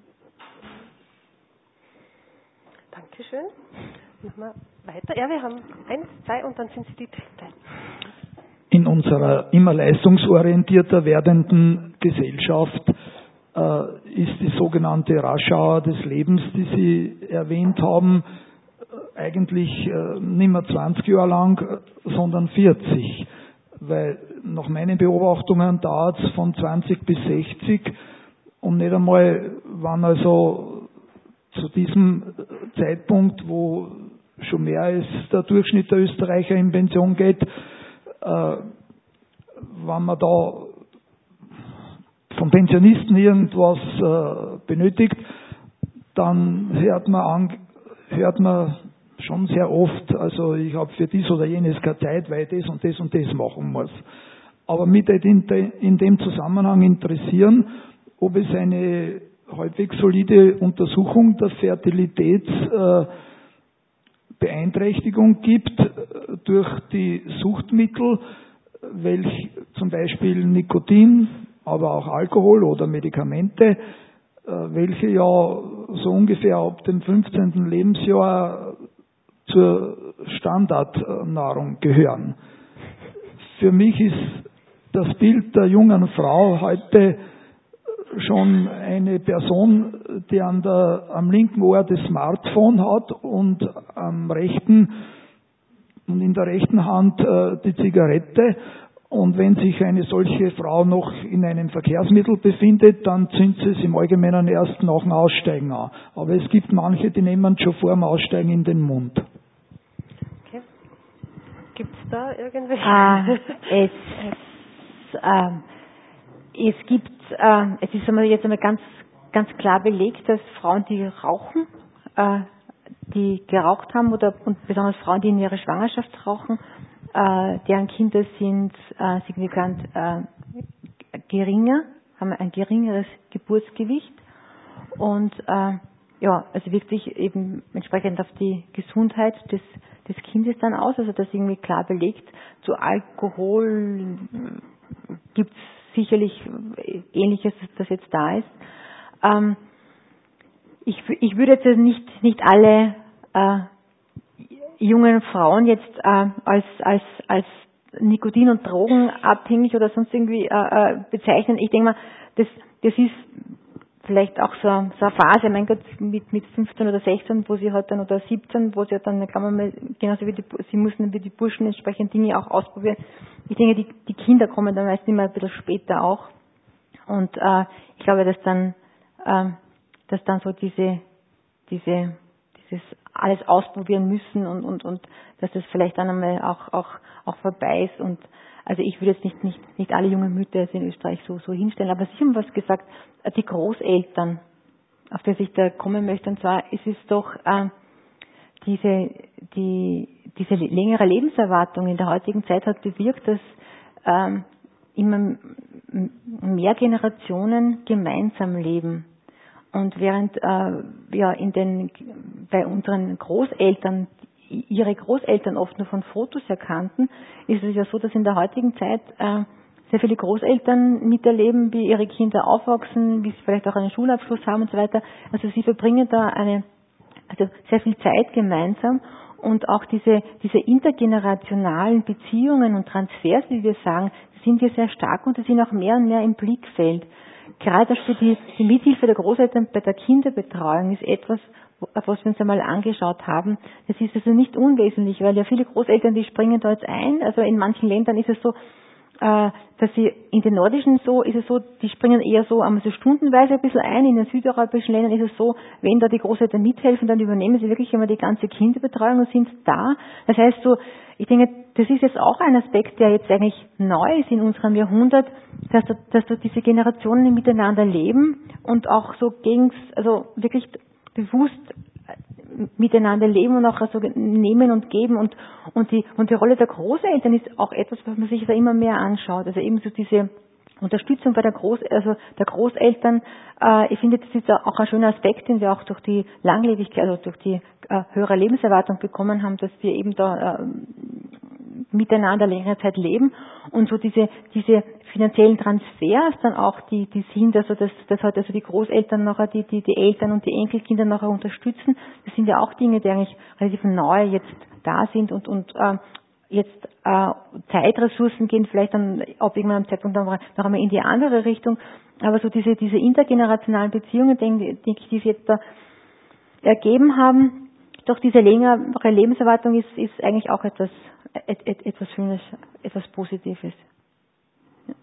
Dankeschön. Nochmal weiter. Ja, wir haben eins, zwei und dann sind Sie die dritte.
In unserer immer leistungsorientierter werdenden Gesellschaft äh, ist die sogenannte Rush-Hour des Lebens, die Sie erwähnt haben, eigentlich äh, nicht mehr zwanzig Jahre lang, sondern vierzig. Weil nach meinen Beobachtungen dauert es von zwanzig bis sechzig und nicht einmal, wann also zu diesem Zeitpunkt, wo schon mehr als der Durchschnitt der Österreicher in Pension geht, äh, wenn man da vom Pensionisten irgendwas äh, benötigt, dann hört man an, hört man schon sehr oft, also ich habe für dies oder jenes keine Zeit, weil ich das und das und das machen muss. Aber mich würde in dem Zusammenhang interessieren, ob es eine halbwegs solide Untersuchung der Fertilitätsbeeinträchtigung gibt durch die Suchtmittel, welch zum Beispiel Nikotin, aber auch Alkohol oder Medikamente, welche ja so ungefähr ab dem fünfzehnten Lebensjahr zur Standardnahrung gehören. Für mich ist das Bild der jungen Frau heute schon eine Person, die an der, am linken Ohr das Smartphone hat und am rechten und in der rechten Hand äh, die Zigarette. Und wenn sich eine solche Frau noch in einem Verkehrsmittel befindet, dann zündet sie es im Allgemeinen erst nach dem Aussteigen an. Aber es gibt manche, die nehmen schon vor dem Aussteigen in den Mund.
Okay. Gibt es da irgendwelche?
Ah, es, es, äh, es gibt, äh, es ist einmal jetzt einmal ganz, ganz klar belegt, dass Frauen, die rauchen, äh, die geraucht haben oder und besonders Frauen, die in ihrer Schwangerschaft rauchen, äh, deren Kinder sind äh, signifikant äh, geringer, haben ein geringeres Geburtsgewicht und äh, ja, also wirkt sich eben entsprechend auf die Gesundheit des, des Kindes dann aus, also das ist irgendwie klar belegt. Zu Alkohol gibt es sicherlich Ähnliches, das jetzt da ist. Ähm, ich, ich würde jetzt nicht, nicht alle äh, jungen Frauen jetzt äh, als, als, als Nikotin- und Drogenabhängig oder sonst irgendwie äh, bezeichnen. Ich denke mal, das, das ist vielleicht auch so, so eine Phase, mein Gott, mit, mit fünfzehn oder sechzehn, wo sie halt dann, oder siebzehn, wo sie halt dann, kann man mal, genauso wie die, sie müssen wie die Burschen entsprechend Dinge auch ausprobieren. Ich denke, die, die Kinder kommen dann meist immer ein bisschen später auch. Und äh, ich glaube, dass dann, äh, dass dann so diese, diese, dieses alles ausprobieren müssen und, und, und dass das vielleicht dann einmal auch, auch, auch vorbei ist. Und also ich würde jetzt nicht, nicht, nicht alle jungen Mütter jetzt in Österreich so, so hinstellen, aber Sie haben was gesagt, die Großeltern, auf das ich da kommen möchte, und zwar ist es doch äh, diese, die, diese längere Lebenserwartung in der heutigen Zeit hat bewirkt, dass ähm, immer mehr Generationen gemeinsam leben. Und während äh, ja in den bei unseren Großeltern ihre Großeltern oft nur von Fotos erkannten, ist es ja so, dass in der heutigen Zeit äh, sehr viele Großeltern miterleben, wie ihre Kinder aufwachsen, wie sie vielleicht auch einen Schulabschluss haben und so weiter. Also sie verbringen da eine also sehr viel Zeit gemeinsam und auch diese diese intergenerationalen Beziehungen und Transfers, wie wir sagen, sind hier sehr stark und die sind auch mehr und mehr im Blickfeld. Gerade für die, die Mithilfe der Großeltern bei der Kinderbetreuung ist etwas, auf was wir uns einmal angeschaut haben. Das ist also nicht unwesentlich, weil ja viele Großeltern, die springen da jetzt ein. Also in manchen Ländern ist es so, äh, dass sie, in den nordischen so, ist es so, die springen eher so, einmal so stundenweise ein bisschen ein. In den südeuropäischen Ländern ist es so, wenn da die Großeltern mithelfen, dann übernehmen sie wirklich immer die ganze Kinderbetreuung und sind da. Das heißt so, ich denke, das ist jetzt auch ein Aspekt, der jetzt eigentlich neu ist in unserem Jahrhundert, dass da, dass da diese Generationen miteinander leben und auch so gegen, also wirklich bewusst miteinander leben und auch also nehmen und geben und und die und die Rolle der Großeltern ist auch etwas, was man sich da immer mehr anschaut. Also eben so diese Unterstützung bei der Groß, also der Großeltern. Äh, ich finde, das ist auch ein schöner Aspekt, den wir auch durch die Langlebigkeit, also durch die äh, höhere Lebenserwartung bekommen haben, dass wir eben da äh, miteinander längere Zeit leben und so diese diese finanziellen Transfers dann auch, die die sind, also dass das halt also die Großeltern nachher die die die Eltern und die Enkelkinder nachher unterstützen, das sind ja auch Dinge, die eigentlich relativ neu jetzt da sind und und äh, jetzt äh, Zeitressourcen gehen vielleicht dann ab irgendeinem Zeitpunkt dann noch einmal in die andere Richtung, aber so diese diese intergenerationalen Beziehungen, denke, denke ich, die sich jetzt da ergeben haben, doch diese längere Lebenserwartung ist ist eigentlich auch etwas etwas Schönes, etwas Positives. Ja.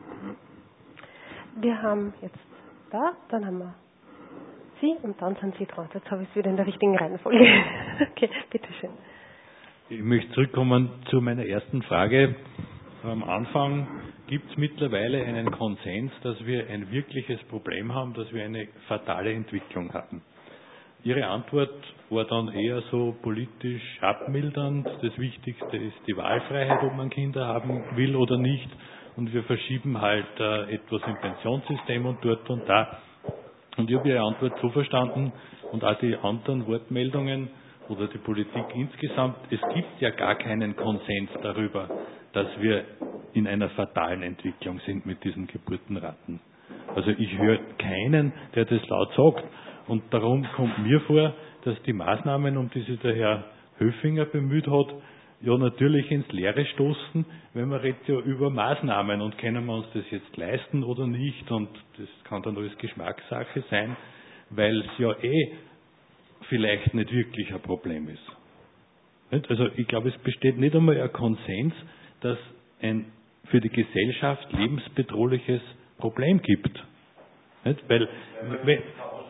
Wir haben jetzt da, dann haben wir Sie und dann sind Sie dran. Jetzt habe ich es wieder in der richtigen Reihenfolge. Okay, bitteschön.
Ich möchte zurückkommen zu meiner ersten Frage. Am Anfang gibt es mittlerweile einen Konsens, dass wir ein wirkliches Problem haben, dass wir eine fatale Entwicklung hatten. Ihre Antwort war dann eher so politisch abmildernd. Das Wichtigste ist die Wahlfreiheit, ob man Kinder haben will oder nicht. Und wir verschieben halt äh, etwas im Pensionssystem und dort und da. Und ich habe Ihre Antwort so verstanden und auch die anderen Wortmeldungen oder die Politik insgesamt, es gibt ja gar keinen Konsens darüber, dass wir in einer fatalen Entwicklung sind mit diesen Geburtenraten. Also ich höre keinen, der das laut sagt. Und darum kommt mir vor, dass die Maßnahmen, um die sich der Herr Höfinger bemüht hat, ja natürlich ins Leere stoßen, wenn man redet ja über Maßnahmen und können wir uns das jetzt leisten oder nicht, und das kann dann alles Geschmackssache sein, weil es ja eh vielleicht nicht wirklich ein Problem ist. Also ich glaube, es besteht nicht einmal ein Konsens, dass ein für die Gesellschaft lebensbedrohliches Problem gibt. Weil, wenn,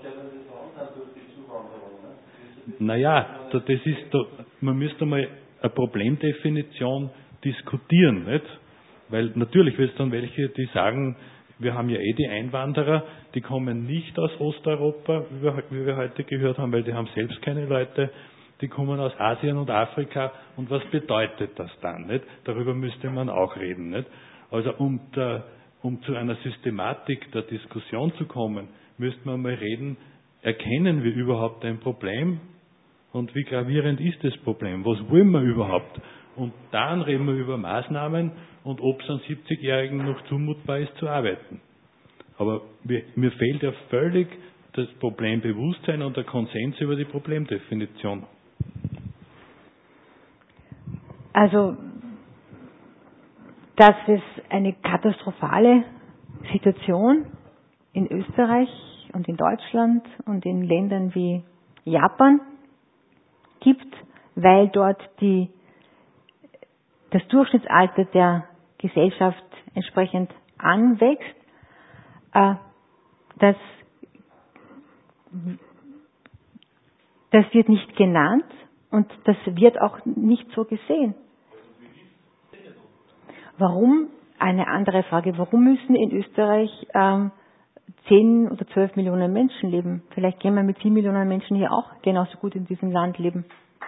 naja, das ist, man müsste mal eine Problemdefinition diskutieren, nicht? Weil natürlich wird es dann welche, die sagen, wir haben ja eh die Einwanderer, die kommen nicht aus Osteuropa, wie wir, wie wir heute gehört haben, weil die haben selbst keine Leute, die kommen aus Asien und Afrika, und was bedeutet das dann, nicht? Darüber müsste man auch reden, nicht? Also um, der, um zu einer Systematik der Diskussion zu kommen, müsste man mal reden, erkennen wir überhaupt ein Problem? Und wie gravierend ist das Problem? Was wollen wir überhaupt? Und dann reden wir über Maßnahmen und ob es einem siebzigjährigen noch zumutbar ist zu arbeiten. Aber mir, mir fehlt ja völlig das Problembewusstsein und der Konsens über die Problemdefinition.
Also, das ist eine katastrophale Situation in Österreich und in Deutschland und in Ländern wie Japan gibt, weil dort die, das Durchschnittsalter der Gesellschaft entsprechend anwächst. Äh, das, das wird nicht genannt und das wird auch nicht so gesehen. Warum? Eine andere Frage. Warum müssen in Österreich ähm, zehn oder zwölf Millionen Menschen leben? Vielleicht gehen wir mit sieben Millionen Menschen hier auch genauso gut in diesem Land leben.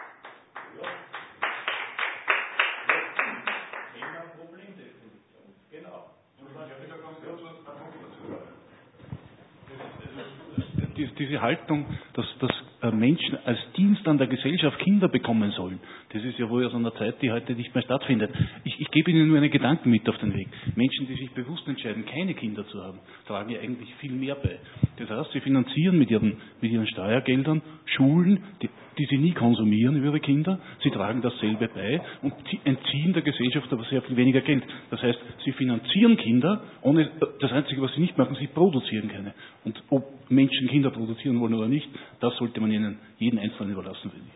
Diese Haltung, dass, dass Menschen als Dienst an der Gesellschaft Kinder bekommen sollen, das ist ja wohl aus einer Zeit, die heute nicht mehr stattfindet. Ich, ich gebe Ihnen nur einen Gedanken mit auf den Weg. Menschen, die sich bewusst entscheiden, keine Kinder zu haben, tragen ja eigentlich viel mehr bei. Das heißt, sie finanzieren mit ihren, mit ihren Steuergeldern Schulen, die, die sie nie konsumieren über ihre Kinder. Sie tragen dasselbe bei und entziehen der Gesellschaft aber sehr viel weniger Geld. Das heißt, sie finanzieren Kinder, ohne das Einzige, was sie nicht machen, sie produzieren keine. Und ob Menschen Kinder produzieren wollen oder nicht, das sollte man ihnen jeden Einzelnen überlassen, finde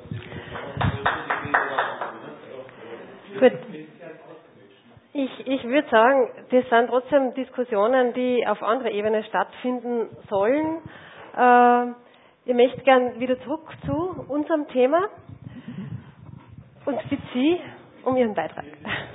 ich. Gut. Ich, ich würde sagen, das sind trotzdem Diskussionen, die auf anderer Ebene stattfinden sollen. Äh, ich möchte gern wieder zurück zu unserem Thema und bitte Sie um Ihren Beitrag.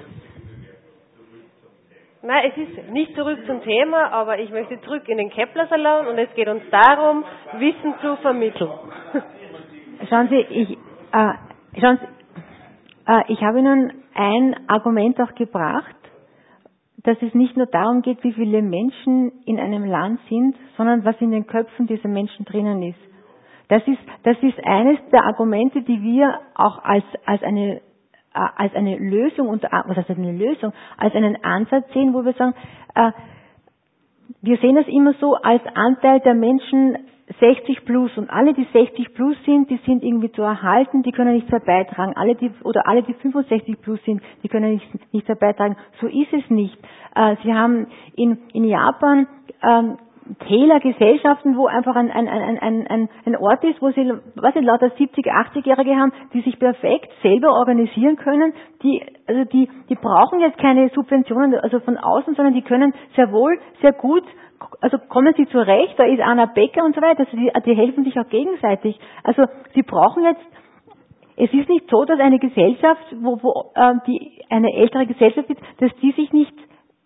Nein, es ist nicht zurück zum Thema, aber ich möchte zurück in den Kepler-Salon und es geht uns darum, Wissen zu vermitteln.
Schauen Sie, ich, äh, schauen Sie, äh, ich habe Ihnen ein Argument auch gebracht, dass es nicht nur darum geht, wie viele Menschen in einem Land sind, sondern was in den Köpfen dieser Menschen drinnen ist. Das ist, das ist eines der Argumente, die wir auch als, als eine als eine Lösung, was heißt eine Lösung, als einen Ansatz sehen, wo wir sagen, äh, wir sehen es immer so als Anteil der Menschen sechzig plus und alle, die sechzig plus sind, die sind irgendwie zu erhalten, die können nichts mehr beitragen. Alle, die, oder alle, die fünfundsechzig plus sind, die können nichts, nichts mehr beitragen. So ist es nicht. Äh, Sie haben in, in Japan ähm, Täler-Gesellschaften, wo einfach ein, ein, ein, ein, ein, ein Ort ist, wo sie, was ich, lauter siebzig-, achtzigjährige haben, die sich perfekt selber organisieren können, die, also die, die brauchen jetzt keine Subventionen, also von außen, sondern die können sehr wohl, sehr gut, also kommen sie zurecht, da ist Anna Becker und so weiter, also die, die helfen sich auch gegenseitig. Also sie brauchen jetzt, es ist nicht so, dass eine Gesellschaft, wo, wo äh, die eine ältere Gesellschaft ist, dass die sich nicht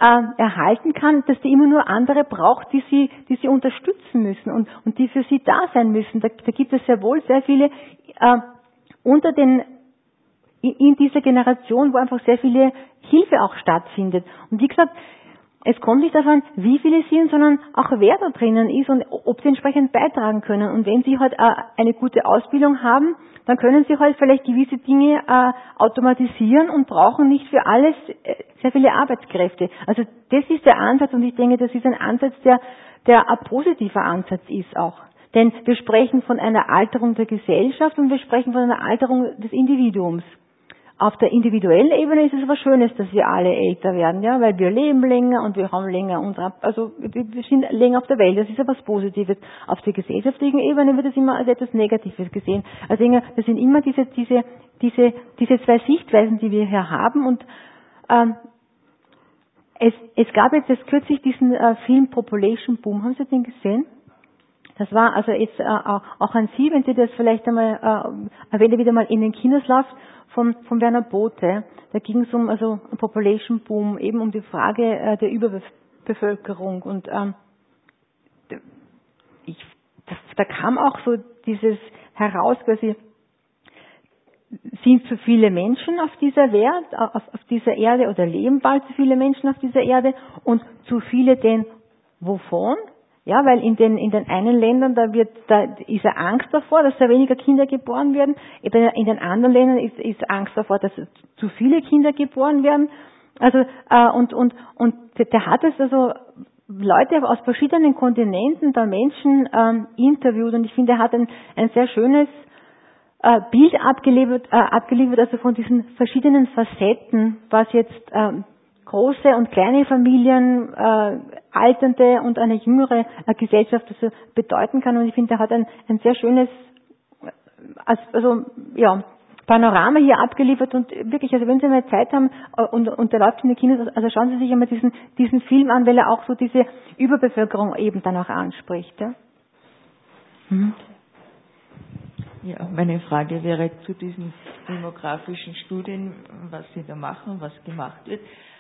äh, erhalten kann, dass die immer nur andere braucht, die sie, die sie unterstützen müssen und, und die für sie da sein müssen. Da, da gibt es sehr wohl sehr viele äh, unter den in dieser Generation, wo einfach sehr viele Hilfe auch stattfindet. Und wie gesagt, es kommt nicht davon, wie viele sind, sondern auch wer da drinnen ist und ob sie entsprechend beitragen können. Und wenn sie halt äh, eine gute Ausbildung haben, dann können sie halt vielleicht gewisse Dinge äh, automatisieren und brauchen nicht für alles äh, sehr viele Arbeitskräfte. Also das ist der Ansatz und ich denke, das ist ein Ansatz, der, der ein positiver Ansatz ist auch. Denn wir sprechen von einer Alterung der Gesellschaft und wir sprechen von einer Alterung des Individuums. Auf der individuellen Ebene ist es was Schönes, dass wir alle älter werden, ja, weil wir leben länger und wir haben länger unsere, also wir sind länger auf der Welt, das ist ja was Positives. Auf der gesellschaftlichen Ebene wird es immer als etwas Negatives gesehen. Also das sind immer diese, diese, diese, diese zwei Sichtweisen, die wir hier haben und ähm, es, es gab jetzt erst kürzlich diesen äh, Film Population Boom, haben Sie den gesehen? Das war also jetzt äh, auch an Sie, wenn Sie das vielleicht einmal, äh, wenn er wieder mal in den Kinos läuft, von, von Werner Bothe. Da ging es um also um Population Boom, eben um die Frage äh, der Überbevölkerung. Und ähm, ich, das, da kam auch so dieses heraus, quasi, sind zu viele Menschen auf dieser Welt, auf, auf dieser Erde oder leben bald zu viele Menschen auf dieser Erde und zu viele denn wovon? Ja, weil in den, in den einen Ländern, da wird, da ist ja Angst davor, dass da weniger Kinder geboren werden. In den anderen Ländern ist, ist Angst davor, dass zu viele Kinder geboren werden. Also, äh, und, und, und der hat es also Leute aus verschiedenen Kontinenten, da Menschen, ähm, interviewt und ich finde, er hat ein, ein sehr schönes, äh, Bild abgeliefert, äh, abgeliefert, also von diesen verschiedenen Facetten, was jetzt, ähm, große und kleine Familien, äh, alternde und eine jüngere äh, Gesellschaft also bedeuten kann. Und ich finde, er hat ein, ein sehr schönes also ja, Panorama hier abgeliefert und wirklich, also wenn Sie mal Zeit haben äh, und, und der läuft in den Kinos, also schauen Sie sich einmal diesen, diesen Film an, weil er auch so diese Überbevölkerung eben dann auch anspricht. Ja,
mhm. Ja, meine Frage wäre zu diesen demografischen Studien, was Sie da machen, was gemacht wird.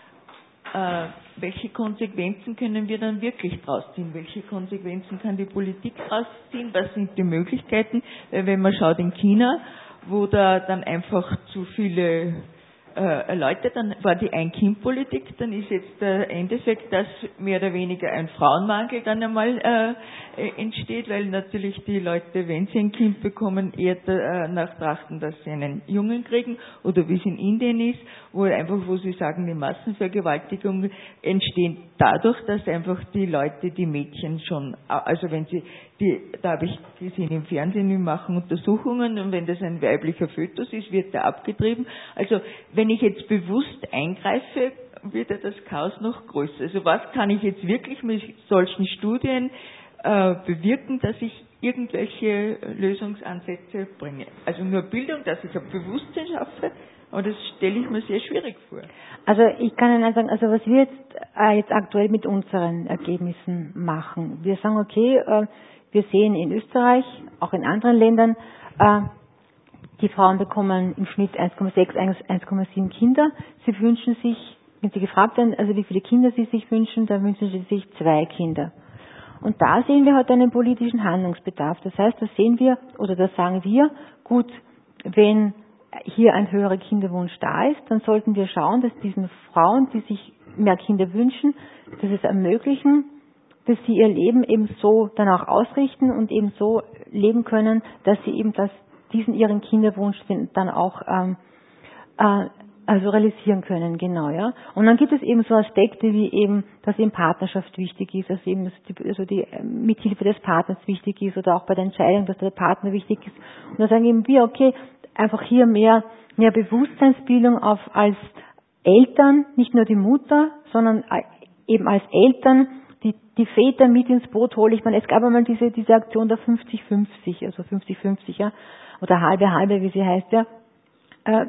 Äh, welche Konsequenzen können wir dann wirklich draus ziehen? Welche Konsequenzen kann die Politik draus ziehen? Was sind die Möglichkeiten? Weil wenn man schaut in China, wo da dann einfach zu viele äh, Leute, dann war die Ein-Kind-Politik, dann ist jetzt der Endeffekt, dass mehr oder weniger ein Frauenmangel dann einmal äh, entsteht, weil natürlich die Leute, wenn sie ein Kind bekommen, eher danach trachten, dass sie einen Jungen kriegen, oder wie es in Indien ist, wo einfach, wo sie sagen, die Massenvergewaltigungen entstehen dadurch, dass einfach die Leute, die Mädchen schon, also wenn sie, die, da habe ich gesehen im Fernsehen, wir machen Untersuchungen und wenn das ein weiblicher Fötus ist, wird der abgetrieben. Also wenn ich jetzt bewusst eingreife, wird ja das Chaos noch größer. Also was kann ich jetzt wirklich mit solchen Studien äh, bewirken, dass ich irgendwelche Lösungsansätze bringe? Also nur Bildung, dass ich ein Bewusstsein schaffe, aber das stelle ich mir sehr schwierig vor.
Also ich kann Ihnen sagen, also was wir jetzt, äh, jetzt aktuell mit unseren Ergebnissen machen. Wir sagen, okay, äh, wir sehen in Österreich, auch in anderen Ländern, äh, die Frauen bekommen im Schnitt eins Komma sechs, eins Komma sieben Kinder. Sie wünschen sich, wenn sie gefragt werden, also wie viele Kinder sie sich wünschen, dann wünschen sie sich zwei Kinder. Und da sehen wir halt einen politischen Handlungsbedarf. Das heißt, da sehen wir, oder da sagen wir, gut, wenn hier ein höherer Kinderwunsch da ist, dann sollten wir schauen, dass diesen Frauen, die sich mehr Kinder wünschen, dass es ermöglichen, dass sie ihr Leben eben so danach ausrichten und eben so leben können, dass sie eben das, diesen ihren Kinderwunsch dann auch ähm, äh, also realisieren können, genau, ja. Und dann gibt es eben so Aspekte wie eben, dass eben Partnerschaft wichtig ist, dass eben dass die, also die Mithilfe des Partners wichtig ist oder auch bei der Entscheidung, dass der Partner wichtig ist. Und da sagen eben wir, okay, einfach hier mehr, mehr Bewusstseinsbildung auf als Eltern, nicht nur die Mutter, sondern eben als Eltern, die, die Väter mit ins Boot hole. Ich meine, es gab einmal diese, diese Aktion der fünfzig fünfzig, also fünfzig fünfzig, ja, oder halbe halbe, wie sie heißt, ja, äh,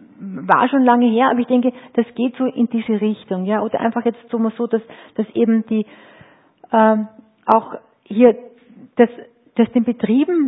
war schon lange her, aber ich denke, das geht so in diese Richtung, ja, oder einfach jetzt so mal so, dass, dass eben die, ähm, auch hier, dass, dass den Betrieben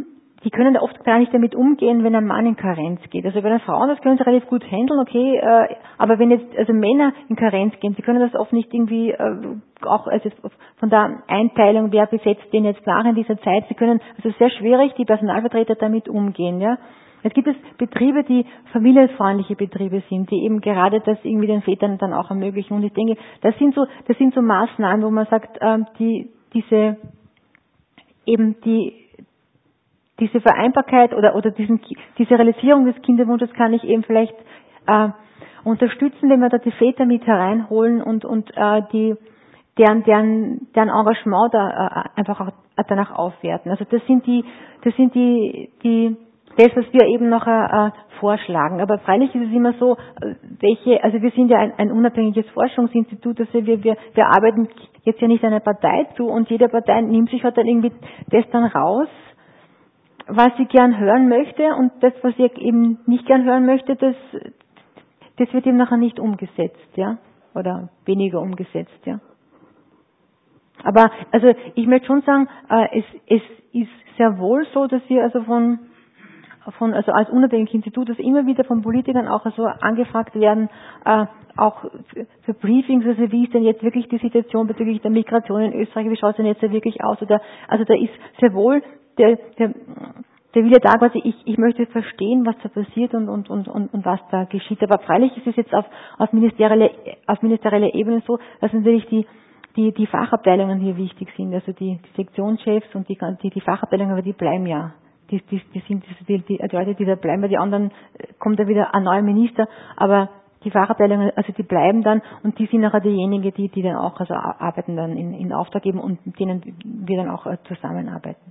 die können da oft gar nicht damit umgehen, wenn ein Mann in Karenz geht. Also bei den Frauen, das können sie relativ gut handeln, okay, äh, aber wenn jetzt also Männer in Karenz gehen, sie können das oft nicht irgendwie äh, auch also von der Einteilung, wer besetzt den jetzt nach in dieser Zeit, sie können, also sehr schwierig, die Personalvertreter damit umgehen, ja. Es gibt es Betriebe, die familienfreundliche Betriebe sind, die eben gerade das irgendwie den Vätern dann auch ermöglichen. Und ich denke, das sind so, das sind so Maßnahmen, wo man sagt, äh, die, diese, eben die, diese Vereinbarkeit oder, oder diesen, diese Realisierung des Kinderwunsches kann ich eben vielleicht, äh, unterstützen, wenn wir da die Väter mit hereinholen und, und, äh, die, deren, deren, deren Engagement da, äh, einfach auch danach aufwerten. Also das sind die, das sind die, die, das, was wir eben noch äh, vorschlagen. Aber freilich ist es immer so, welche, also wir sind ja ein, ein unabhängiges Forschungsinstitut, also wir, wir, wir arbeiten jetzt ja nicht einer Partei zu und jede Partei nimmt sich halt dann irgendwie das dann raus, was sie gern hören möchte und das, was sie eben nicht gern hören möchte, das, das wird eben nachher nicht umgesetzt, ja, oder weniger umgesetzt, ja. Aber, also, ich möchte schon sagen, äh, es, es ist sehr wohl so, dass wir also von von, also als unabhängiges Institut, dass immer wieder von Politikern auch also angefragt werden, äh, auch für, für Briefings, also wie ist denn jetzt wirklich die Situation bezüglich der Migration in Österreich, wie schaut es denn jetzt wirklich aus? Oder, also da ist sehr wohl der, der, der Wille da, quasi ich, ich möchte verstehen, was da passiert und, und, und, und, und was da geschieht. Aber freilich ist es jetzt auf, auf ministerieller, auf ministerieller Ebene so, dass natürlich die, die, die Fachabteilungen hier wichtig sind, also die, die Sektionschefs und die, die, die Fachabteilungen, aber die bleiben ja. Die, die, die sind die, die, die Leute, die da bleiben, bei die anderen kommt da wieder ein neuer Minister, aber die Fachabteilungen, also die bleiben dann und die sind nachher diejenigen, die, die dann auch also arbeiten dann in, in Auftrag geben und mit denen wir dann auch zusammenarbeiten.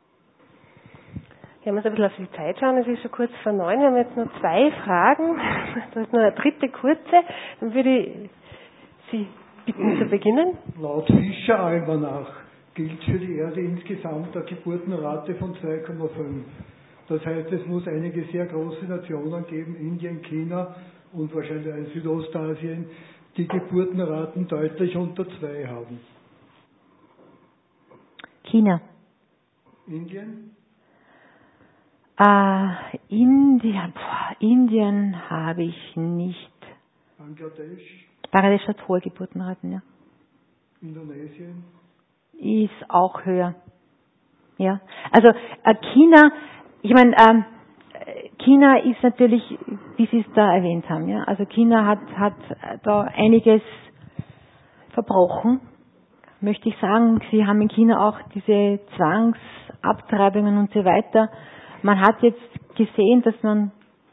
Wir haben uns ein bisschen auf die Zeit schauen, es ist schon kurz vor neun, wir haben jetzt nur zwei Fragen, das ist nur eine dritte kurze, dann würde ich Sie bitten zu beginnen.
Laut Fischer-Almanach gilt für die Erde insgesamt eine Geburtenrate von zwei Komma fünf. Das heißt, es muss einige sehr große Nationen geben, Indien, China und wahrscheinlich ein Südostasien, die Geburtenraten deutlich unter zwei haben.
China.
Indien?
Äh, Indien, boah, Indien habe ich nicht.
Bangladesch?
Bangladesch hat hohe Geburtenraten, ja.
Indonesien?
Ist auch höher. Ja. Also äh, China, ich meine, ähm, China ist natürlich, wie Sie es da erwähnt haben, ja. Also China hat hat da einiges verbrochen, möchte ich sagen. Sie haben in China auch diese Zwangsabtreibungen und so weiter. Man hat jetzt gesehen, dass man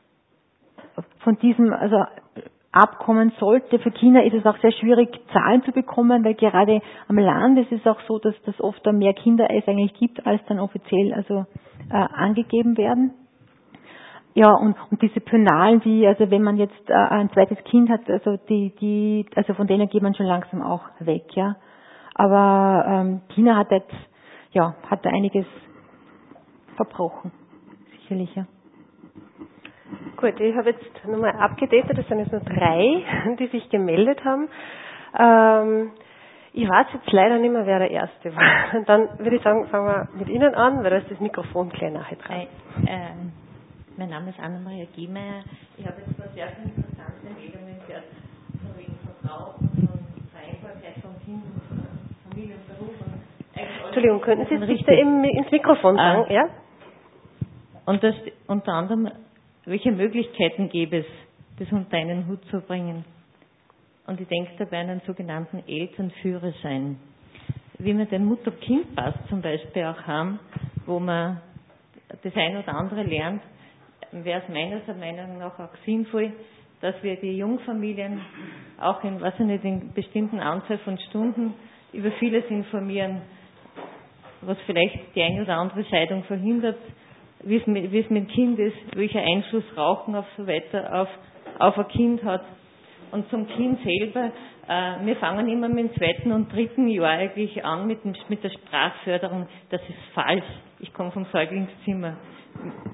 von diesem, also Abkommen sollte. Für China ist es auch sehr schwierig, Zahlen zu bekommen, weil gerade am Land ist es auch so, dass es oft mehr Kinder es eigentlich gibt, als dann offiziell also äh, angegeben werden. Ja, und, und diese Penalen, die, also wenn man jetzt äh, ein zweites Kind hat, also die, die, also von denen geht man schon langsam auch weg, ja. Aber ähm, China hat jetzt, ja, hat da einiges verbrochen, sicherlich, ja.
Gut, ich habe jetzt nochmal abgedatet, das sind jetzt nur drei, die sich gemeldet haben. Ähm, ich weiß jetzt leider nicht mehr, wer der Erste war. Und dann würde ich sagen, fangen wir mit Ihnen an, weil da ist das Mikrofon gleich nachher dran.
Äh, äh, mein Name ist Anna-Maria Giemeyer. Ich habe jetzt sehr viele interessante Meldungen gehört, von wegen Verbrauch und Vereinbarkeit von Kind und Familie und Beruf. Und
Entschuldigung, könnten Sie es bitte ins Mikrofon sagen?
Äh,
ja?
Und das unter anderem, welche Möglichkeiten gäbe es, das unter einen Hut zu bringen? Und ich denke dabei an einen sogenannten Elternführerschein. Wie wir den Mutter-Kind-Pass zum Beispiel auch haben, wo man das eine oder andere lernt, wäre es meiner Meinung nach auch sinnvoll, dass wir die Jungfamilien auch in, weiß ich nicht, in bestimmten Anzahl von Stunden über vieles informieren, was vielleicht die eine oder andere Scheidung verhindert, wie es mit, wie es mit dem Kind ist, welcher Einfluss Rauchen auf so weiter auf, auf ein Kind hat. Und zum Kind selber, äh, wir fangen immer mit dem zweiten und dritten Jahr eigentlich an mit, dem, mit der Sprachförderung. Das ist falsch. Ich komme vom Säuglingszimmer.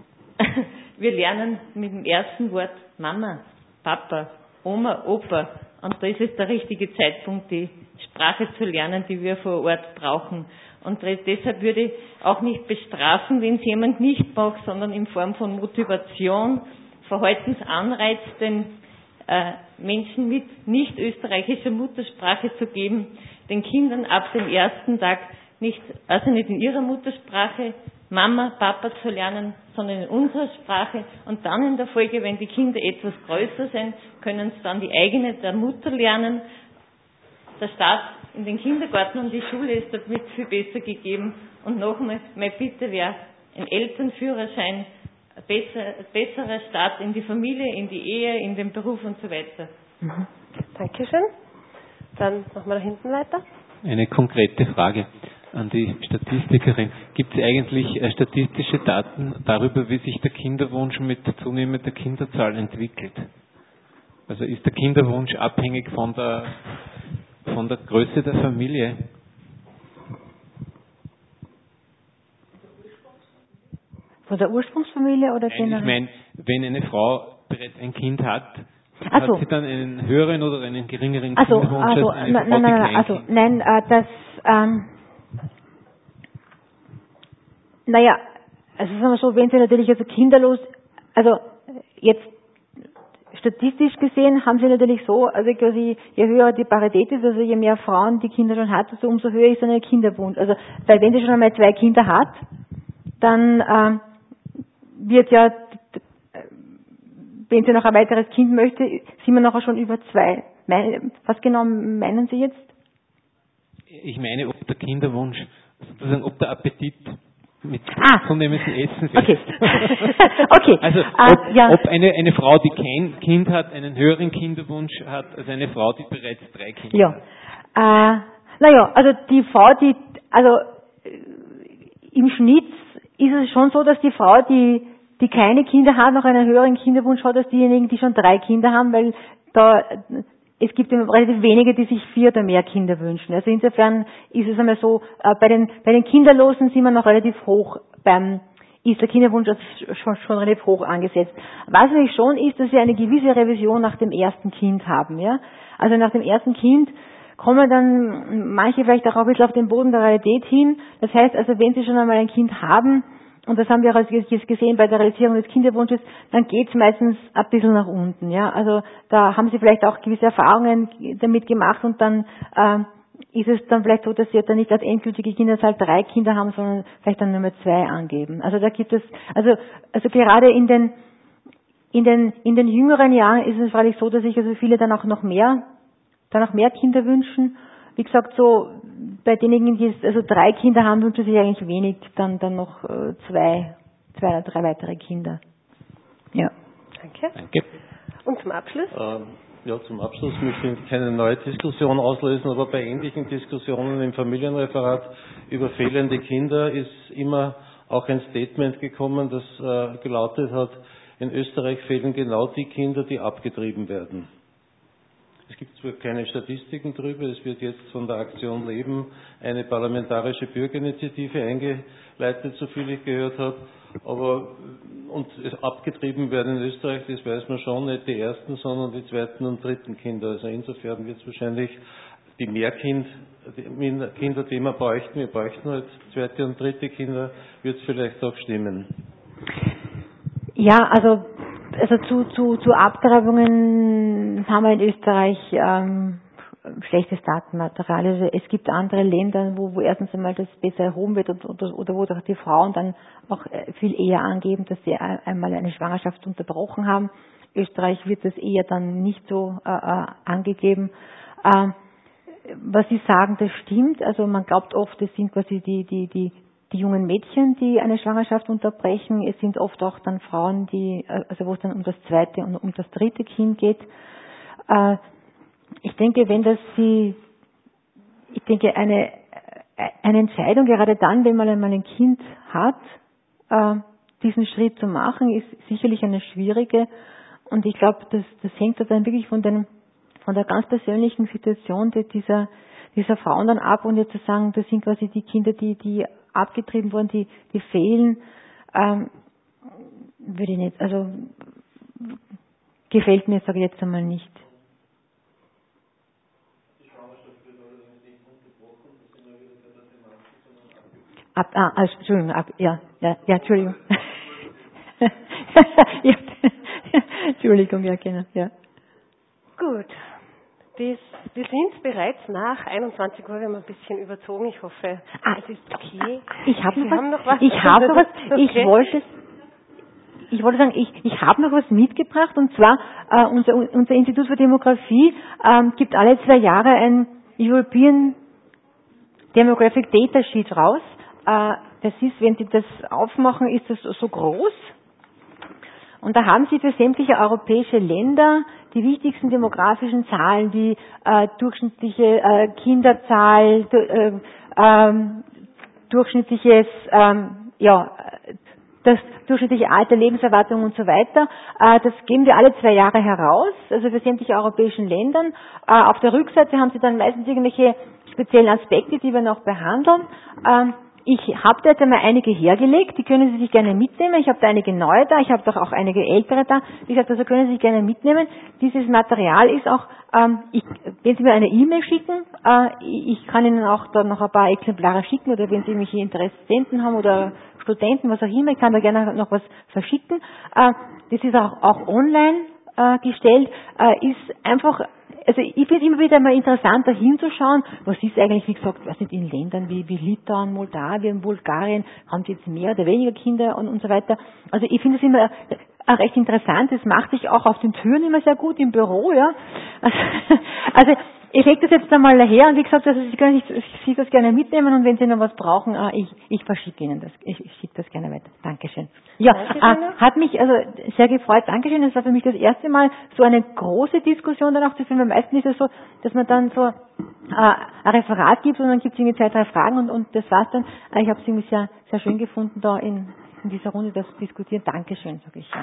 Wir lernen mit dem ersten Wort Mama, Papa, Oma, Opa Und da ist es der richtige Zeitpunkt, die Sprache zu lernen, die wir vor Ort brauchen. Und deshalb würde ich auch nicht bestrafen, wenn es jemand nicht mag, sondern in Form von Motivation, Verhaltensanreiz den äh, Menschen mit nicht österreichischer Muttersprache zu geben, den Kindern ab dem ersten Tag nicht, also nicht in ihrer Muttersprache Mama, Papa zu lernen, sondern in unserer Sprache. Und dann in der Folge, wenn die Kinder etwas größer sind, können sie dann die eigene der Mutter lernen. Der Start in den Kindergarten und die Schule ist damit viel besser gegeben. Und nochmal, meine Bitte wäre, ein Elternführerschein, ein, besser, ein besserer Start in die Familie, in die Ehe, in den Beruf und so weiter.
Mhm. Dankeschön. Dann machen wir da hinten weiter.
Eine konkrete Frage an die Statistikerin. Gibt es eigentlich äh, statistische Daten darüber, wie sich der Kinderwunsch mit zunehmender Kinderzahl entwickelt? Also ist der Kinderwunsch abhängig von der, von der Größe der Familie?
Von der Ursprungsfamilie oder
Nein, ich meine, wenn eine Frau bereits ein Kind hat,
Ach so.
hat sie dann einen höheren oder einen geringeren
also,
Kinderwunsch
also,
als eine
nein,
Frau,
nein,
die
nein,
kein
also,
Kind
nein, äh, das, ähm, naja, also sagen wir so, wenn sie natürlich also kinderlos, also jetzt statistisch gesehen haben sie natürlich so, also quasi, je höher die Parität ist, also je mehr Frauen die Kinder schon hat, also umso höher ist dann der Kinderwunsch. Also, weil wenn sie schon einmal zwei Kinder hat, dann ähm, wird ja, wenn sie noch ein weiteres Kind möchte, sind wir nachher schon über zwei. Was genau meinen Sie jetzt?
Ich meine, ob der Kinderwunsch, sozusagen, ob der Appetit mit
ah.
zunehmendem Essen fällt.
Okay. okay.
Also,
uh,
ob,
ja.
ob eine, eine Frau, die kein Kind hat, einen höheren Kinderwunsch hat, als eine Frau, die bereits drei Kinder
ja.
hat.
Äh, naja, also die Frau, die, also im Schnitt ist es schon so, dass die Frau, die die keine Kinder hat, noch einen höheren Kinderwunsch hat, als diejenigen, die schon drei Kinder haben, weil da, es gibt relativ wenige, die sich vier oder mehr Kinder wünschen. Also insofern ist es einmal so, äh, bei den, bei den Kinderlosen sind wir noch relativ hoch beim, ist der Kinderwunsch schon, schon relativ hoch angesetzt. Was natürlich schon ist, dass wir eine gewisse Revision nach dem ersten Kind haben, ja. Also nach dem ersten Kind kommen dann manche vielleicht auch ein bisschen auf den Boden der Realität hin. Das heißt also, wenn sie schon einmal ein Kind haben, und das haben wir auch jetzt gesehen bei der Realisierung des Kinderwunsches, dann geht es meistens ein bisschen nach unten. Ja, also da haben Sie vielleicht auch gewisse Erfahrungen damit gemacht und dann äh, ist es dann vielleicht so, dass Sie dann nicht als endgültige Kinderzahl drei Kinder haben, sondern vielleicht dann nur mehr zwei angeben. Also da gibt es, also also gerade in den in den in den jüngeren Jahren ist es freilich so, dass sich also viele dann auch noch mehr dann auch mehr Kinder wünschen. Wie gesagt, so bei denjenigen, die also drei Kinder haben, wünschen sich eigentlich wenig, dann dann noch äh, zwei, zwei oder drei weitere Kinder. Ja.
Danke.
Danke.
Und zum Abschluss?
Ähm, ja, zum Abschluss möchte ich keine neue Diskussion auslösen, aber bei ähnlichen Diskussionen im Familienreferat über fehlende Kinder ist immer auch ein Statement gekommen, das äh, gelautet hat, in Österreich fehlen genau die Kinder, die abgetrieben werden. Es gibt zwar keine Statistiken darüber, es wird jetzt von der Aktion Leben eine parlamentarische Bürgerinitiative eingeleitet, so viel ich gehört habe, aber und abgetrieben werden in Österreich, das weiß man schon, nicht die ersten, sondern die zweiten und dritten Kinder. Also insofern wird es wahrscheinlich die Mehrkind, die Kinder, die wir bräuchten, wir bräuchten halt zweite und dritte Kinder, wird es vielleicht auch stimmen.
Ja, also Also zu, zu, zu Abtreibungen haben wir in Österreich ähm, schlechtes Datenmaterial. Also es gibt andere Länder, wo, wo erstens einmal das besser erhoben wird und, oder, oder wo doch die Frauen dann auch viel eher angeben, dass sie einmal eine Schwangerschaft unterbrochen haben. Österreich wird das eher dann nicht so äh, angegeben. Äh, was Sie sagen, das stimmt. Also man glaubt oft, es sind quasi die, die, die die jungen Mädchen, die eine Schwangerschaft unterbrechen. Es sind oft auch dann Frauen, die, also wo es dann um das zweite und um das dritte Kind geht. Äh, ich denke, wenn das sie, ich denke, eine, eine Entscheidung, gerade dann, wenn man einmal ein Kind hat, äh, diesen Schritt zu machen, ist sicherlich eine schwierige. Und ich glaube, das, das hängt dann wirklich von den, von der ganz persönlichen Situation dieser, dieser Frauen dann ab. Und jetzt zu sagen, das sind quasi die Kinder, die, die abgetrieben wurden, die, die fehlen, ähm, würde ich nicht, also gefällt mir, sage ich jetzt einmal nicht. Ab, ah, also, Entschuldigung, ab, ja, ja, ja, Entschuldigung. ja, Entschuldigung, ja, genau, ja.
Gut. Dies, wir sind bereits nach einundzwanzig Uhr, wir haben ein bisschen überzogen, ich hoffe,
ah,
es ist okay.
Ich habe noch,
noch was.
Ich habe noch was,
okay.
ich wollte Ich wollte sagen, ich, ich habe noch was mitgebracht, und zwar äh, unser, unser Institut für Demografie ähm, gibt alle zwei Jahre ein European Demographic Data Sheet raus. Äh, das ist, wenn Sie das aufmachen, ist das so groß. Und da haben Sie für sämtliche europäische Länder die wichtigsten demografischen Zahlen, die äh, durchschnittliche äh, Kinderzahl, äh, ähm, durchschnittliches, ähm, ja, das durchschnittliche Alter, Lebenserwartung und so weiter. Äh, das geben wir alle zwei Jahre heraus, also für sämtliche europäischen Ländern. Äh, auf der Rückseite haben Sie dann meistens irgendwelche speziellen Aspekte, die wir noch behandeln. Ähm, Ich habe da jetzt einmal einige hergelegt, die können Sie sich gerne mitnehmen. Ich habe da einige neue da, ich habe doch auch einige ältere da. Wie gesagt, also können Sie sich gerne mitnehmen. Dieses Material ist auch, ähm, ich, wenn Sie mir eine E-Mail schicken, äh, ich kann Ihnen auch da noch ein paar Exemplare schicken, oder wenn Sie mich Interessenten haben oder Studenten, was auch immer, ich kann da gerne noch was verschicken. Äh, das ist auch, auch online äh, gestellt, äh, ist einfach. Also ich finde es immer wieder mal interessant, da hinzuschauen, was ist eigentlich, wie gesagt, was nicht in Ländern wie, wie Litauen, Moldawien, Bulgarien, haben sie jetzt mehr oder weniger Kinder und, und so weiter. Also ich finde es immer auch recht interessant, das macht sich auch auf den Türen immer sehr gut im Büro, ja. Also, also ich lege das jetzt einmal daher, und wie gesagt, also Sie können sich, Sie das gerne mitnehmen, und wenn Sie noch was brauchen, ich, ich verschicke Ihnen das, ich, ich schicke das gerne weiter. Dankeschön. Ja, äh, hat mich also sehr gefreut, Dankeschön. Es war für mich das erste Mal so eine große Diskussion danach zu führen. Meistens ist es so, dass man dann so äh, ein Referat gibt, und dann gibt es irgendwie zwei, drei Fragen, und, und das war's dann. Ich habe es irgendwie sehr, sehr schön gefunden, da in, in dieser Runde das zu diskutieren. Dankeschön, sage ich ja.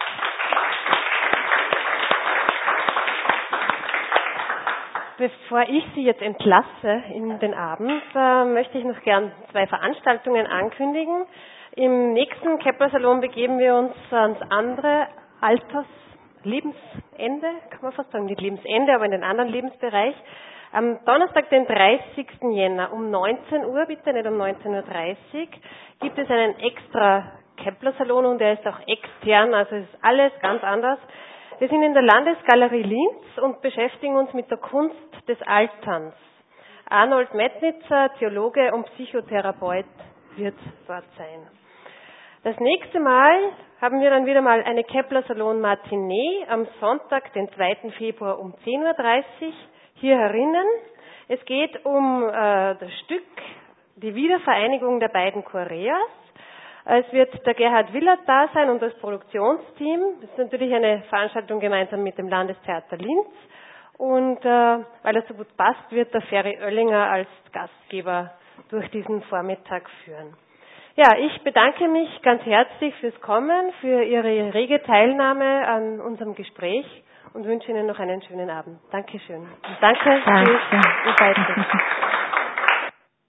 Bevor ich Sie jetzt entlasse in den Abend, äh, möchte ich noch gern zwei Veranstaltungen ankündigen. Im nächsten Kepler-Salon begeben wir uns ans andere Alters-, Lebensende, kann man fast sagen, nicht Lebensende, aber in den anderen Lebensbereich. Am Donnerstag, den dreißigsten Jänner um neunzehn Uhr, bitte nicht um neunzehn Uhr dreißig, gibt es einen extra Kepler-Salon, und der ist auch extern, also ist alles ganz anders. Wir sind in der Landesgalerie Linz und beschäftigen uns mit der Kunst des Alterns. Arnold Metnitzer, Theologe und Psychotherapeut, wird dort sein. Das nächste Mal haben wir dann wieder mal eine Kepler-Salon Matinee am Sonntag, den zweiten Februar um zehn Uhr dreißig, hier herinnen. Es geht um äh, das Stück Die Wiedervereinigung der beiden Koreas. Es wird der Gerhard Willert da sein und das Produktionsteam. Das ist natürlich eine Veranstaltung gemeinsam mit dem Landestheater Linz. Und äh, weil es so gut passt, wird der Ferry Oellinger als Gastgeber durch diesen Vormittag führen. Ja, ich bedanke mich ganz herzlich fürs Kommen, für Ihre rege Teilnahme an unserem Gespräch und wünsche Ihnen noch einen schönen Abend. Dankeschön. Und danke, danke. für Ihr Beitrag.